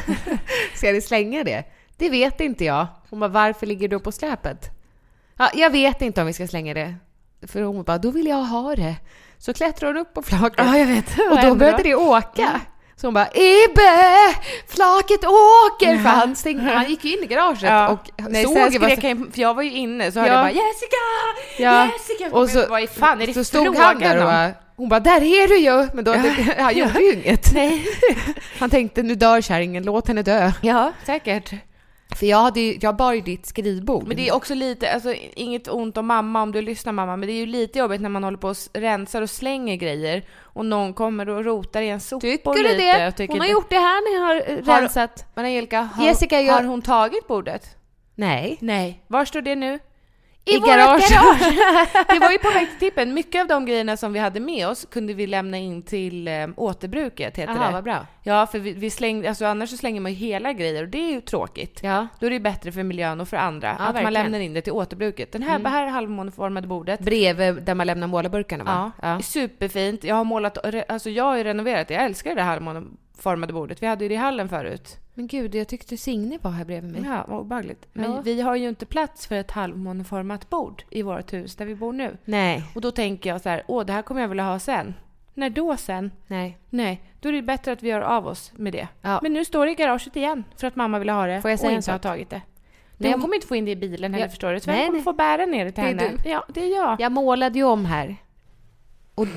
Ska ni slänga det? Det vet inte jag. Hon bara, varför ligger du på släpet? Ja, jag vet inte om vi ska slänga det. För hon bara, då vill jag ha det. Så klättrar hon upp på flaket. Ja, jag vet. Och då började det åka. Mm. Så hon bara, Ibbe! Flaket åker! Mm. För han, stäng, han gick ju in i garaget ja. och Nej, såg... sen skrek jag, för jag var ju inne, så hörde ja. jag bara, Jessica! Ja. Jessica! Och så, vad är fan, är det så stod han där och bara, hon bara, där är du ju! Men då hade, han gjorde ju inget. Nej. Han tänkte, nu dör kärringen, låt henne dö. Ja, säkert. För jag, hade ju, jag bar ju ditt skrivbord. Men det är också lite, alltså inget ont om mamma om du lyssnar mamma, men det är ju lite jobbigt när man håller på och rensar och slänger grejer och någon kommer och rotar i en sopor tycker du lite. det? Och tycker hon har det. gjort det här när jag har, har rensat. Men Angelica, har, Jessica, jag... har hon tagit bordet? Nej. Nej. Var står det nu? I, I garage. garage. Det var ju på väg till tippen. Mycket av de grejerna som vi hade med oss kunde vi lämna in till eh, återbruket, heter Aha, det. vad bra. Ja, för vi, vi slängde, alltså annars så slänger man ju hela grejer och det är ju tråkigt. Ja. Då är det bättre för miljön och för andra Ja, att verkligen. man lämnar in det till återbruket. Den här, mm. här halvmåneformade bordet. Bredvid där man lämnar målarburkarna, va? Ja, ja. Superfint. Jag har målat, alltså jag har ju renoverat. Jag älskar det här halvmåneformade bordet. Vi hade ju det i hallen förut. Men gud, jag tyckte Signe var här bredvid mig. Ja, vad obehagligt. Men ja. vi har ju inte plats för ett halvmåneformat bord i vårt hus där vi bor nu. Nej. Och då tänker jag så här, åh, det här kommer jag vilja ha sen. När då sen? Nej. Nej, då är det bättre att vi gör av oss med det. Ja. Men nu står det i garaget igen för att mamma ville ha det. Får jag säga och en inte sak? har tagit det. Nej, Hon kommer inte få in det i bilen heller, ja. förstår du. Så nej, jag kommer nej. få bära ner det till det är henne. Du. Ja, det är jag. Jag målade ju om här. Och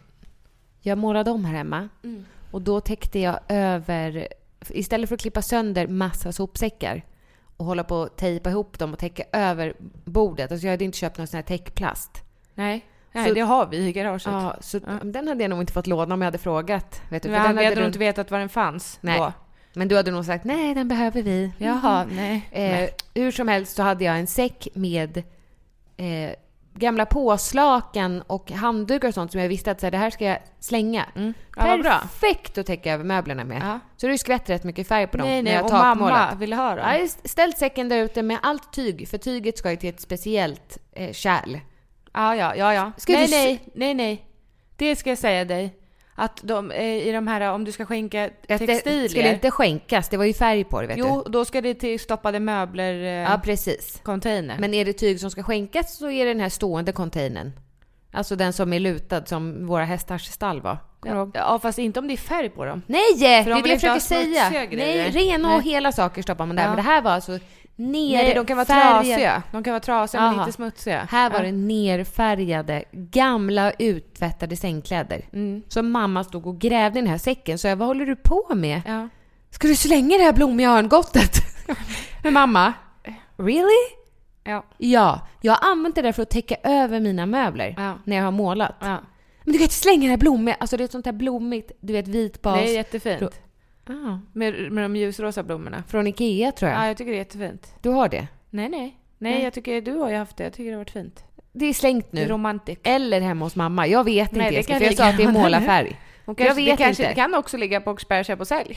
jag målade om här hemma. Mm. Och då täckte jag över... Istället för att klippa sönder massa sopsäckar och hålla på att tejpa ihop dem och täcka över bordet. Alltså jag hade inte köpt någon sån här täckplast. Nej, Nej så, det har vi i garaget. Ja, så ja. Den hade jag nog inte fått låna om jag hade frågat. Vet du, för Men den hade hade du du inte vetat var den fanns nej. då? Men du hade nog sagt, nej, den behöver vi. Jaha, nej. Eh, nej. Hur som helst så hade jag en säck med eh, gamla påslakan och handdukar och sånt som jag visste att så här, det här ska jag slänga. Mm. Ja, vad bra. Perfekt att täcka över möblerna med. Ja. Så det skvätter rätt mycket färg på dem. Nej, nej, när jag och takmålat. mamma ville ha dem. Jag har ställt säcken där ute med allt tyg. För tyget ska ju till ett speciellt eh, kärl. Ja, ja, ja, ja. Ska nej, du... nej, nej, nej. Det ska jag säga dig. Att de, eh, i de här, om du ska skänka textilier. Det skulle inte skänkas, det var ju färg på det, vet jo, du. då ska det till stoppade möbler eh, ja, precis. container. Men är det tyg som ska skänkas så är det den här stående containern. Alltså den som är lutad som våra hästars stall var. Ja, ja, fast inte om det är färg på dem. Nej, det är de det jag försöker säga. Nej, rena och Nej. hela saker stoppar man där. Ja. Men det här var alltså ner. Nej, de kan vara färgade. trasiga. De kan vara trasiga Aha. men inte smutsiga. Här var ja. det nerfärgade, gamla uttvättade sängkläder. Mm. Så mamma stod och grävde i den här säcken. Så jag, vad håller du på med? Ja. Ska du slänga det här blommiga örngottet? Men mamma, really? Ja. Ja, jag har använt det där för att täcka över mina möbler Ja. när jag har målat. Ja. Men du kan inte slänga det här blommiga. Alltså det är ett sånt här blommigt, du vet, vit bas. Det är jättefint. Ah. Med, med de ljusrosa blommorna. Från Ikea tror jag. Ja, jag tycker det är jättefint. Du har det? Nej, nej. Nej, Nej. jag tycker du har ju haft det. Jag tycker det har varit fint. Det är slängt Det är nu. romantik. Eller hemma hos mamma. Jag vet Nej, inte. det Jag ska, kan för jag ligga sa att det är där. målarfärg. Hon kanske, jag vet det kanske inte. det kan också ligga på Oxberg, köp och sälj.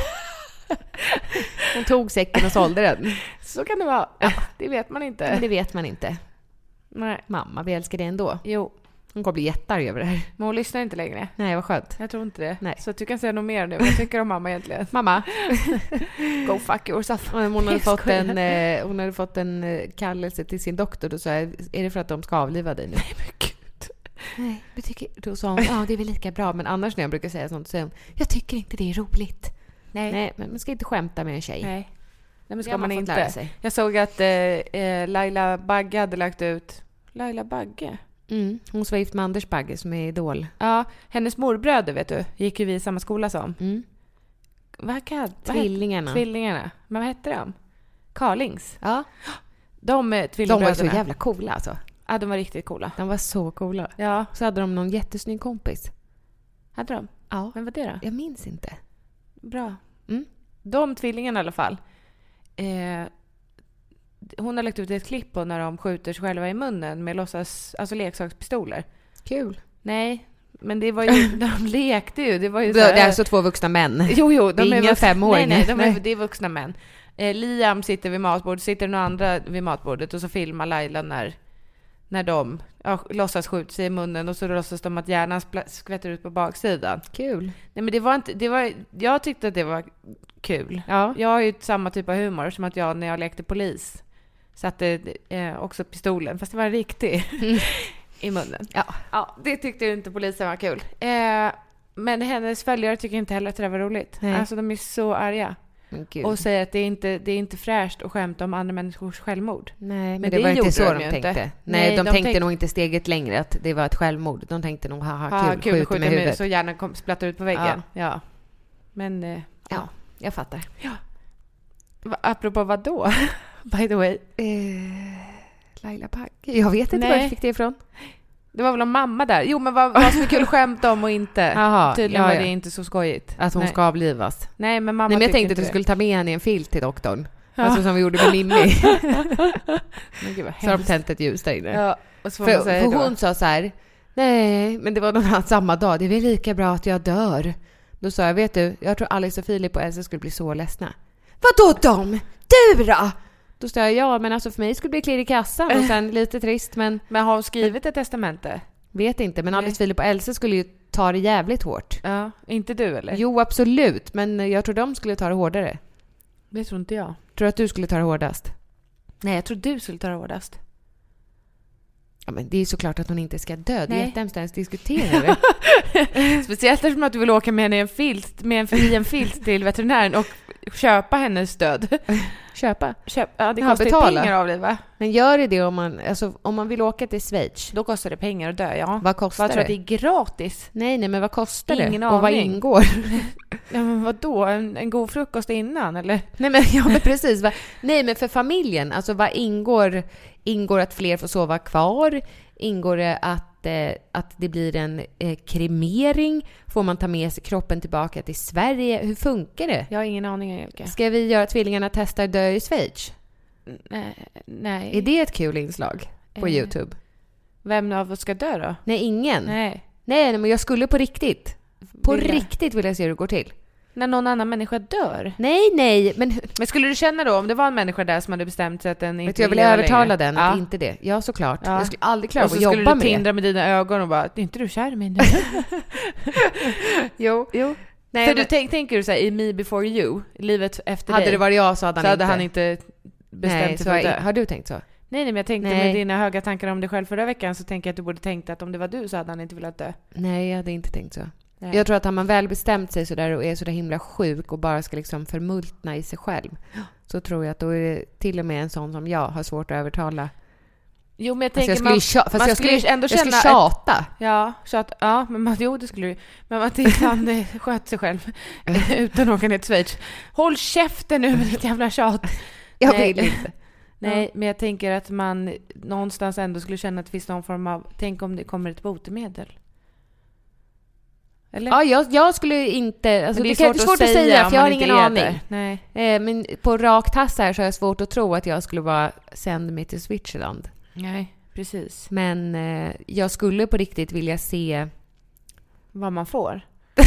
Hon tog säcken och sålde den. Så kan det vara. Ja, det vet man inte. Men det vet man inte. Nej. Mamma, vi älskar det ändå. Jo, Hon kommer bli jättearg över det här. men hon lyssnar inte längre. Nej, vad skönt. Jag tror inte det. Nej. Så att du kan säga något mer nu. Vad tycker du om mamma egentligen? Mamma. Go fuck yourself. Hon hade Jag fått skojar. en, eh, hon hade fått en eh, kallelse till sin doktor. Då sa jag, är det för att de ska avliva dig nu? Nej, men gud. Nej, men tycker, då sa hon, ja det är väl lika bra. Men annars när jag brukar säga sånt så säger hon, jag tycker inte det är roligt. Nej. Nej, men man ska inte skämta med en tjej. Nej. Nej, men Det ska har man, man fått inte. lära sig. Jag såg att eh, eh, Laila Bagge hade lagt ut... Laila Bagge? Mm. Hon var gift med Anders Bagge som är idol. Ja, hennes morbröder, vet du, gick ju vi i samma skola som. Mm. Vad kallade Tvillingarna. Tvillingarna. Men vad hette de? Carlings. Ja. De är De tvillingbröderna. var ju så jävla coola alltså. Ja, de var riktigt coola. De var så coola. Ja, Så hade de någon jättesnygg kompis. hade de? Ja. Vem var det då? Jag minns inte. Bra. Mm. De tvillingarna i alla fall. Eh, hon har lagt ut ett klipp på när de skjuter sig själva i munnen med låtsas, alltså leksakspistoler. Kul. Nej, men det var ju, de lekte ju. Det var ju Det så här, är alltså två vuxna män. Jo, jo. De det är är inga vux- femåringar. Nej, nej, de är, Nej. det är vuxna män. Eh, Liam sitter vid matbordet, sitter några andra vid matbordet och så filmar Laila när, när de ja, låtsas skjuta sig i munnen och så låtsas de att hjärnan spl- skvätter ut på baksidan. Kul. Nej, men det var inte, det var, jag tyckte att det var kul. Ja. Jag har ju samma typ av humor som att jag när jag lekte polis satte eh, också pistolen, fast det var en riktig Mm. i munnen. Ja. Ja, det tyckte inte polisen var kul. Eh, men hennes följare tycker inte heller att det var roligt. Nej. Alltså de är så arga. Men gud. Och säger att det är inte, det är inte fräscht att skämta om andra människors självmord. Nej, men, Men det, det var inte gjorde så de de, ju tänkte. inte. Nej, Nej, de, de tänkte tänk- nog inte steget längre att det var ett självmord. De tänkte nog, haha, Ha, kul, kul skjut skjuta med med huvudet. så gärna kom, splattar ut på väggen. Ja. ja. Men, eh, Ja, jag fattar. va, apropå vad då? By the way. Eh, Laila Pagge. Jag vet inte Nej. var jag fick det ifrån. Det var väl om mamma där. Jo, men vad, vad som är kul att skämta om och inte. Jaha, Tydligen ja, var ja. det inte så skojigt. Att hon Nej. ska avlivas. Nej, men mamma Nej, men jag tyckte tänkte att inte du det. skulle ta med henne i en filt till doktorn. Ja. Alltså som vi gjorde med Mimmi. Men gud vad Så har de hemskt. tänt ett ljus där inne. Ja, och så får För, man säga för då. hon sa så här: nej, men det var någon annan samma dag. Det är väl lika bra att jag dör. Då sa jag, vet du, jag tror Alice och Filip och Elsa skulle bli så ledsna. Vadå de? Du då? Då sa jag, ja, men alltså för mig skulle det bli klirr i kassan och sen lite trist, men Men har hon skrivit ett testamente? vet inte. Men Nej. Alice, Filip och Elsa skulle ju ta det jävligt hårt. Ja, inte du eller? Jo, absolut. Men jag tror de skulle ta det hårdare. Det tror inte jag. Tror du att du skulle ta det hårdast? Nej, jag tror du skulle ta det hårdast. Ja, men det är ju såklart att hon inte ska dö. Det är Nej. jättehemskt att ens diskutera det. Speciellt eftersom att du vill åka med henne i en filt, med en, i en filt till veterinären och köpa hennes död. Köpa. Köp, ja, det Ja, kostar ju betala. pengar av det, va? Men gör det det om man, alltså, om man vill åka till Schweiz? Då kostar det pengar att dö, ja. Vad kostar Jag tror det? att det är gratis. Nej, nej, men vad kostar Ingen det? Och vad aning. ingår? Ja, men vadå? En, en god frukost innan, eller? Nej, men, ja, men precis. Va? Nej, men för familjen. Alltså, vad ingår? Ingår att fler får sova kvar? Ingår det att, eh, att det blir en eh, kremering? Får man ta med sig kroppen tillbaka till Sverige? Hur funkar det? Jag har ingen aning, Angelica. Ska vi göra tvillingarna testar dö i Schweiz? Nej. Nej. Är det ett kul inslag på Eh. YouTube? Vem av oss ska dö då? Nej, ingen. Nej. Nej, nej, men jag skulle på riktigt. På Vill jag? riktigt vill jag se hur det går till. När någon annan människa dör? Nej, nej, men Men skulle du känna då, om det var en människa där som hade bestämt sig att den inte vet du, jag vill leva övertala längre? den Ja. att inte det. Ja, såklart. Ja. Jag skulle aldrig klara Och av så att skulle jobba du med det. tindra med dina ögon och bara, är inte du kär i mig nu? Jo. Jo. Nej, För men, du tänk, tänker du så här, i Me Before You, livet efter hade dig, det varit jag så hade han så inte. hade han inte bestämt nej, sig så för att har, dö. har du tänkt så? Nej, nej, men jag tänkte Nej. med dina höga tankar om dig själv förra veckan, så tänker jag att du borde tänkt att om det var du så hade han inte velat dö. Nej, jag hade inte tänkt så. Nej. Jag tror att har man väl bestämt sig så där och är så där himla sjuk och bara ska liksom förmultna i sig själv, så tror jag att då är det till och med en sån som jag har svårt att övertala. Jo, men jag Alltså tänker jag skulle, man, ju tja- fast man jag skulle skulle, ju ändå jag skulle känna tjata. ja, så att, ja, men man, jo, det skulle du. Men att det han eh, sköt sig själv utan att åka ner till Schweiz. Håll käften nu med ditt jävla tjat. Jag Nej. vill inte. Nej, men jag tänker att man någonstans ändå skulle känna att det finns någon form av, tänk om det kommer ett botemedel. Eller? Ja, jag, jag skulle inte... Alltså, Men det, kan, det är svårt att säga, om för jag har man inte ingen är aning. där. Nej. Eh, men på rak tass här så har jag svårt att tro att jag skulle vara sänd mig till Switzerland. Nej, precis. Men eh, jag skulle på riktigt vilja se... Vad man får.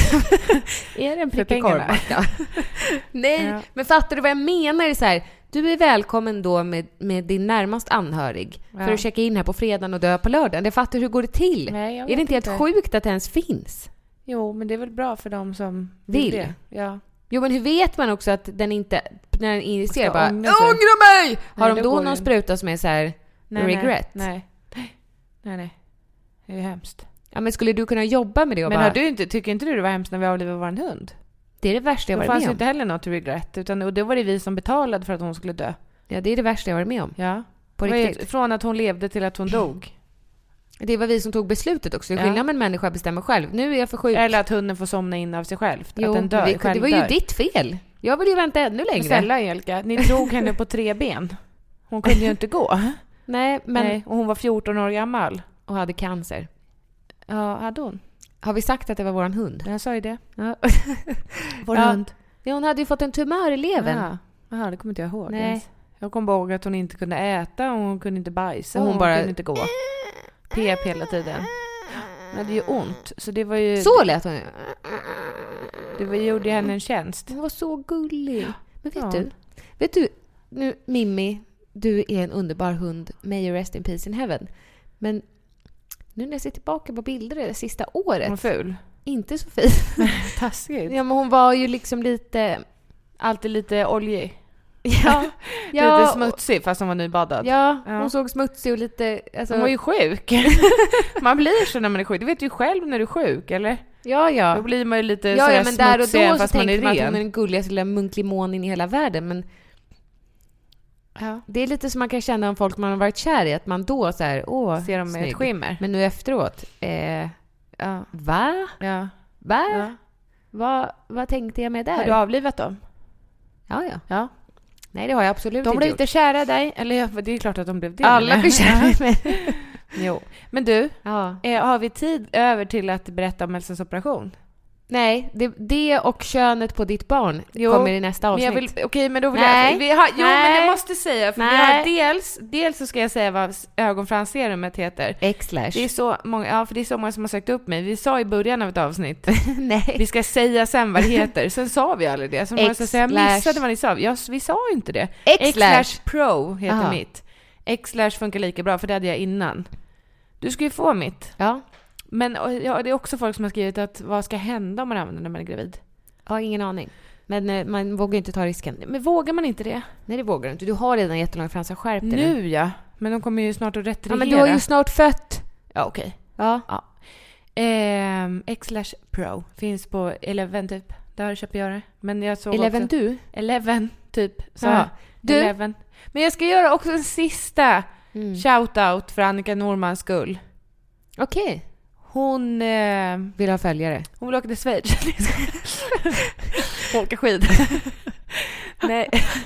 Är det en För prickig pengarna? korvmacka? Nej, Ja. men fattar du vad jag menar? Det är så här, du är välkommen då med, med din närmast anhörig Ja. för att checka in här på fredagen och dö på lördagen. Jag fattar hur går det till? Nej, jag Är vet det inte helt inte. sjukt att det ens finns? Jo, men det är väl bra för dem som vill, Vill. det. Ja. Jo, men hur vet man också att den inte, när den injicerar Ska bara ångra ångra sig. mig! Har Nej, de då då går någon det. spruta som är så här Nej, regret? Nej. Nej. Nej, nej. Det är hemskt. Ja, men skulle du kunna jobba med det och Men bara, har du inte, tycker inte du det var hemskt när vi avlivade vår hund? det är det värsta jag Det varit fanns med ju om. inte heller något regret, utan och då var det vi som betalade för att hon skulle dö. Ja, det är det värsta jag varit med om. Ja. På Det var ju riktigt. från att hon levde till att hon dog. Det var vi som tog beslutet också. Det är Ja. skillnad med en människa bestämmer själv. Nu är jag för sjuk. Eller att hunden får somna in av sig själv. Jo, att den dör, men det, det själv var ju dör. ditt fel. Jag vill ju vänta ännu Men längre. snälla Angelica, ni drog henne på tre ben. Hon kunde ju inte gå. Nej, men... Nej, och hon var fjorton år gammal. Och hade cancer. Ja, hade hon? Har vi sagt att det var våran hund? Jag sa ju det. Ja. Vår Ja. hund. Ja, hon hade ju fått en tumör i levern. Jaha, Jaha det kommer inte jag ihåg. Nej. Ens. Jag kommer ihåg att hon inte kunde äta och hon kunde inte bajsa Och och hon hon, bara- kunde inte gå. Pep hela tiden. Men det hade ju ont. Så det var ju... Så lät hon ju. Det var, gjorde henne en tjänst. Hon var så gullig. Men vet Ja. du? Vet du, nu Mimmi, du är en underbar hund. May you rest in peace in heaven. Men nu när jag ser tillbaka på bilder det sista året. Hon var ful. Inte så fin. Taskigt. Ja, men hon var ju liksom lite... Alltid lite oljig. Ja, ja, lite smutsig fast hon var nybadad. Ja, Ja. hon såg smutsig och lite... Alltså, Hon var ju sjuk. Man blir så när man är sjuk. Du vet ju själv när du är sjuk, eller? ja, ja. Då blir man ju lite Ja, sådär ja, men där och smutsig då även så fast man är tänker man att hon är ren. den gulligaste lilla munklimon i hela världen. Men Ja. det är lite som man kan känna om folk man har varit kär i. Att man då så här, åh, Ser dem med snygg. ett skimmer. Men nu efteråt, eh, Ja. va? Ja. Va? Ja. Vad, vad tänkte jag med där? Har du avlivat dem? Ja, ja. Ja. Nej, det har jag absolut De inte blev gjort. inte kära i dig. Eller ja, det är klart att de blev det. Alla men- blir kära i mig. Jo. Men du, Ja. eh, har vi tid över till att berätta om Elsas operation? Nej, det, det och könet på ditt barn Jo, kommer i nästa Men avsnitt. jag vill, okej, men då vill Nej. jag... Vi har, jo, Nej. men det måste säga. För vi Nej. har dels, dels så ska jag säga vad ögonfransserumet heter. X-slash. Det är så många, ja, för det är så många som har sökt upp mig. Vi sa i början av ett avsnitt. Nej. Vi ska säga sen vad det heter. Sen sa vi aldrig det. Så många som säger, jag X-slash. missade vad ni sa. Ja, vi sa ju inte det. X-slash. X-slash Pro heter Aha. mitt. X-slash funkar lika bra, för det hade jag innan. Du ska ju få mitt. Ja. Men ja, det är också folk som har skrivit att vad ska hända om man använder när man är gravid? Jag har ingen aning. Men eh, man vågar inte ta risken. Men vågar man inte det? Nej, det vågar du inte. Du har redan jättelånga fransar. Skärp dig nu. Nu ja. Men de kommer ju snart att retrigera. Ja, men du har ju snart fött. Ja, okej. Ja. Ja. Ehm, X-slash Pro finns på Eleven typ. Där köper jag det. Men jag såg Eleven också... du? Eleven typ. Så Ja. Du- Eleven. Men jag ska göra också en sista Mm. shout-out för Annika Normans skull. Okej. Hon, eh, Vill ha följare. hon vill åka till Schweiz. Åka skid. Nej.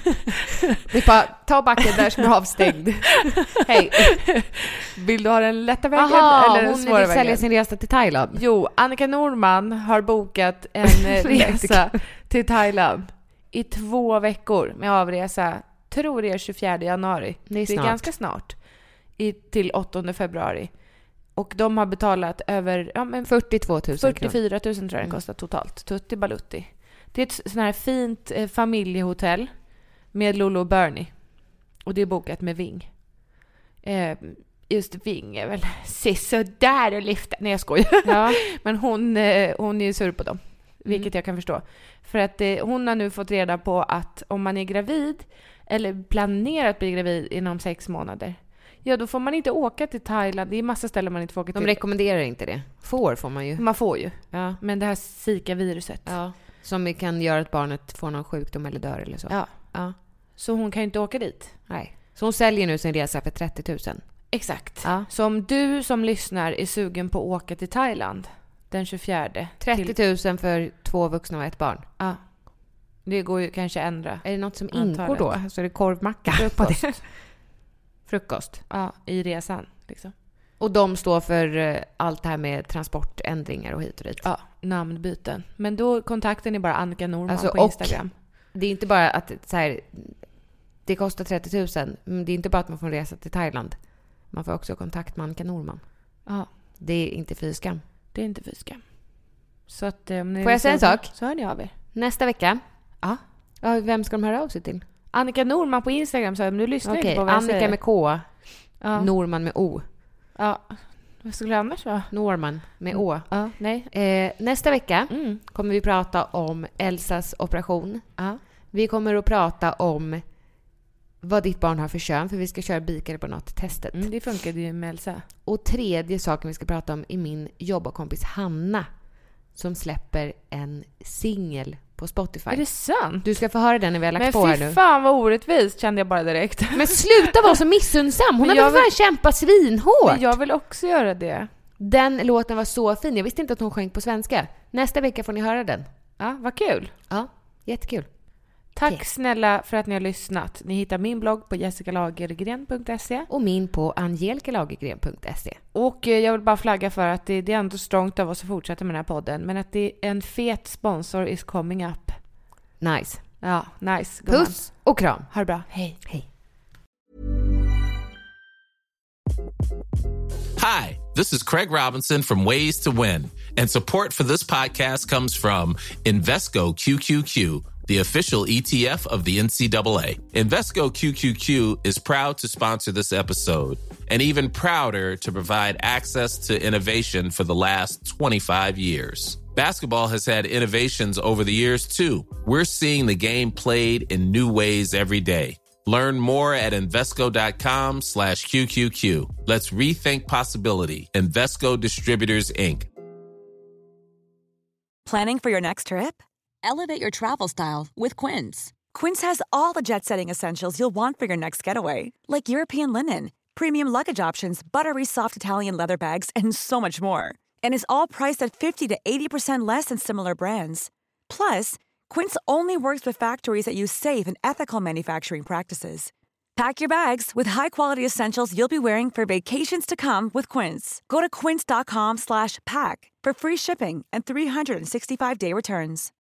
Vi bara, ta backen där som är avstängd. Hej. Vill du ha den lätta vägen Aha, eller den hon svåra vill sälja vägen? sin resa till Thailand. Jo, Annika Norman har bokat en eh, resa till Thailand i två veckor med avresa. Tror det är tjugofjärde januari. Det är Det är snart. ganska snart. I, till åttonde februari. Och de har betalat över ja, men fyrtiotvå tusen kronor. fyrtiofyra tusen tror jag den kostar totalt. Tutti balutti. Det är ett sån här fint eh, familjehotell med Lolo och Bernie. Och det är bokat med Ving. Eh, just Ving är väl så där och lyfta. Nej, jag skojar. Ja. Men hon, eh, hon är ju sur på dem. Vilket jag kan förstå. För att eh, hon har nu fått reda på att om man är gravid eller planerar att bli gravid inom sex månader, ja, då får man inte åka till Thailand. Det är massa ställen man inte får åka De till. rekommenderar inte det. Får får man ju. Man får ju. Ja. Men det här Zika-viruset. Ja. Som kan göra att barnet får någon sjukdom eller dör eller så. Ja. Ja. Så hon kan ju inte åka dit. Nej. Så hon säljer nu sin resa för trettio tusen. Exakt. Ja. Så om du som lyssnar är sugen på att åka till Thailand den tjugofjärde. trettio till- tusen för två vuxna och ett barn. Ja. Det går ju kanske ändra. Är det något som Antalet. ingår då? Så är det korvmacka på Frukost. det. Frukost. Ja, i resan. Liksom. Och de står för eh, allt det här med transportändringar och hit och dit. Ja, namnbyten. Men då kontaktar ni bara Annika Norman Alltså, på och- Instagram. Det är inte bara att så här, det kostar trettio tusen. Men det är inte bara att man får resa till Thailand. Man får också kontakt med Annika Norman. Ja, Det är inte fy skam. det är inte fyska. Så att, eh, om ni Får jag säga en sak? Så hör ni av er. Nästa vecka. Ja. Ja, vem ska de höra av sig till? Annika Norman på Instagram, så om du lyssnar Okej, inte på vad jag Annika säger. med K. Ja. Norman med O. Ja. Vad skulle det annars vara? Norman med Å. Ja, nej. Eh, nästa vecka Mm. kommer vi prata om Elsas operation. Ja. Vi kommer att prata om vad ditt barn har för kön, för vi ska köra bikare på något testet. Mm, det funkade ju med Elsa. Och tredje saken vi ska prata om är min jobbarkompis Hanna som släpper en singel på Spotify. Är det sant? Du ska få höra den när vi har lagt Men på här fy nu. fan vad orättvist, kände jag bara direkt. Men sluta vara så missunnsam! Hon Men har jag väl vill- fan kämpat svinhårt! Men jag vill också göra det. Den låten var så fin. Jag visste inte att hon sjöng på svenska. Nästa vecka får ni höra den. Ja, vad kul. Ja, jättekul. Tack Okej. snälla för att ni har lyssnat. Ni hittar min blogg på jessica lagergren punkt se. Och min på angelikalagegren punkt se. Och eh, jag vill bara flagga för att det, det är ändå strångt av oss att fortsätta med den här podden. Men att det är en fet sponsor is coming up. Nice. Ja, nice. Gumman. Puss och kram. Ha det bra. Hej. Hej. Hi, this is Craig Robinson from Ways to Win, and support for this podcast comes from Invesco Q Q Q, the official E T F of the N C double A. Invesco Q Q Q is proud to sponsor this episode, and even prouder to provide access to innovation for the last twenty-five years. Basketball has had innovations over the years, too. We're seeing the game played in new ways every day. Learn more at Invesco.com slash QQQ. Let's rethink possibility. Invesco Distributors, Incorporated. Planning for your next trip? Elevate your travel style with Quince. Quince has all the jet-setting essentials you'll want for your next getaway, like European linen, premium luggage options, buttery soft Italian leather bags, and so much more. And is all priced at fifty to eighty percent less than similar brands. Plus, Quince only works with factories that use safe and ethical manufacturing practices. Pack your bags with high-quality essentials you'll be wearing for vacations to come with Quince. Go to quince.com slash pack for free shipping and three sixty-five day returns.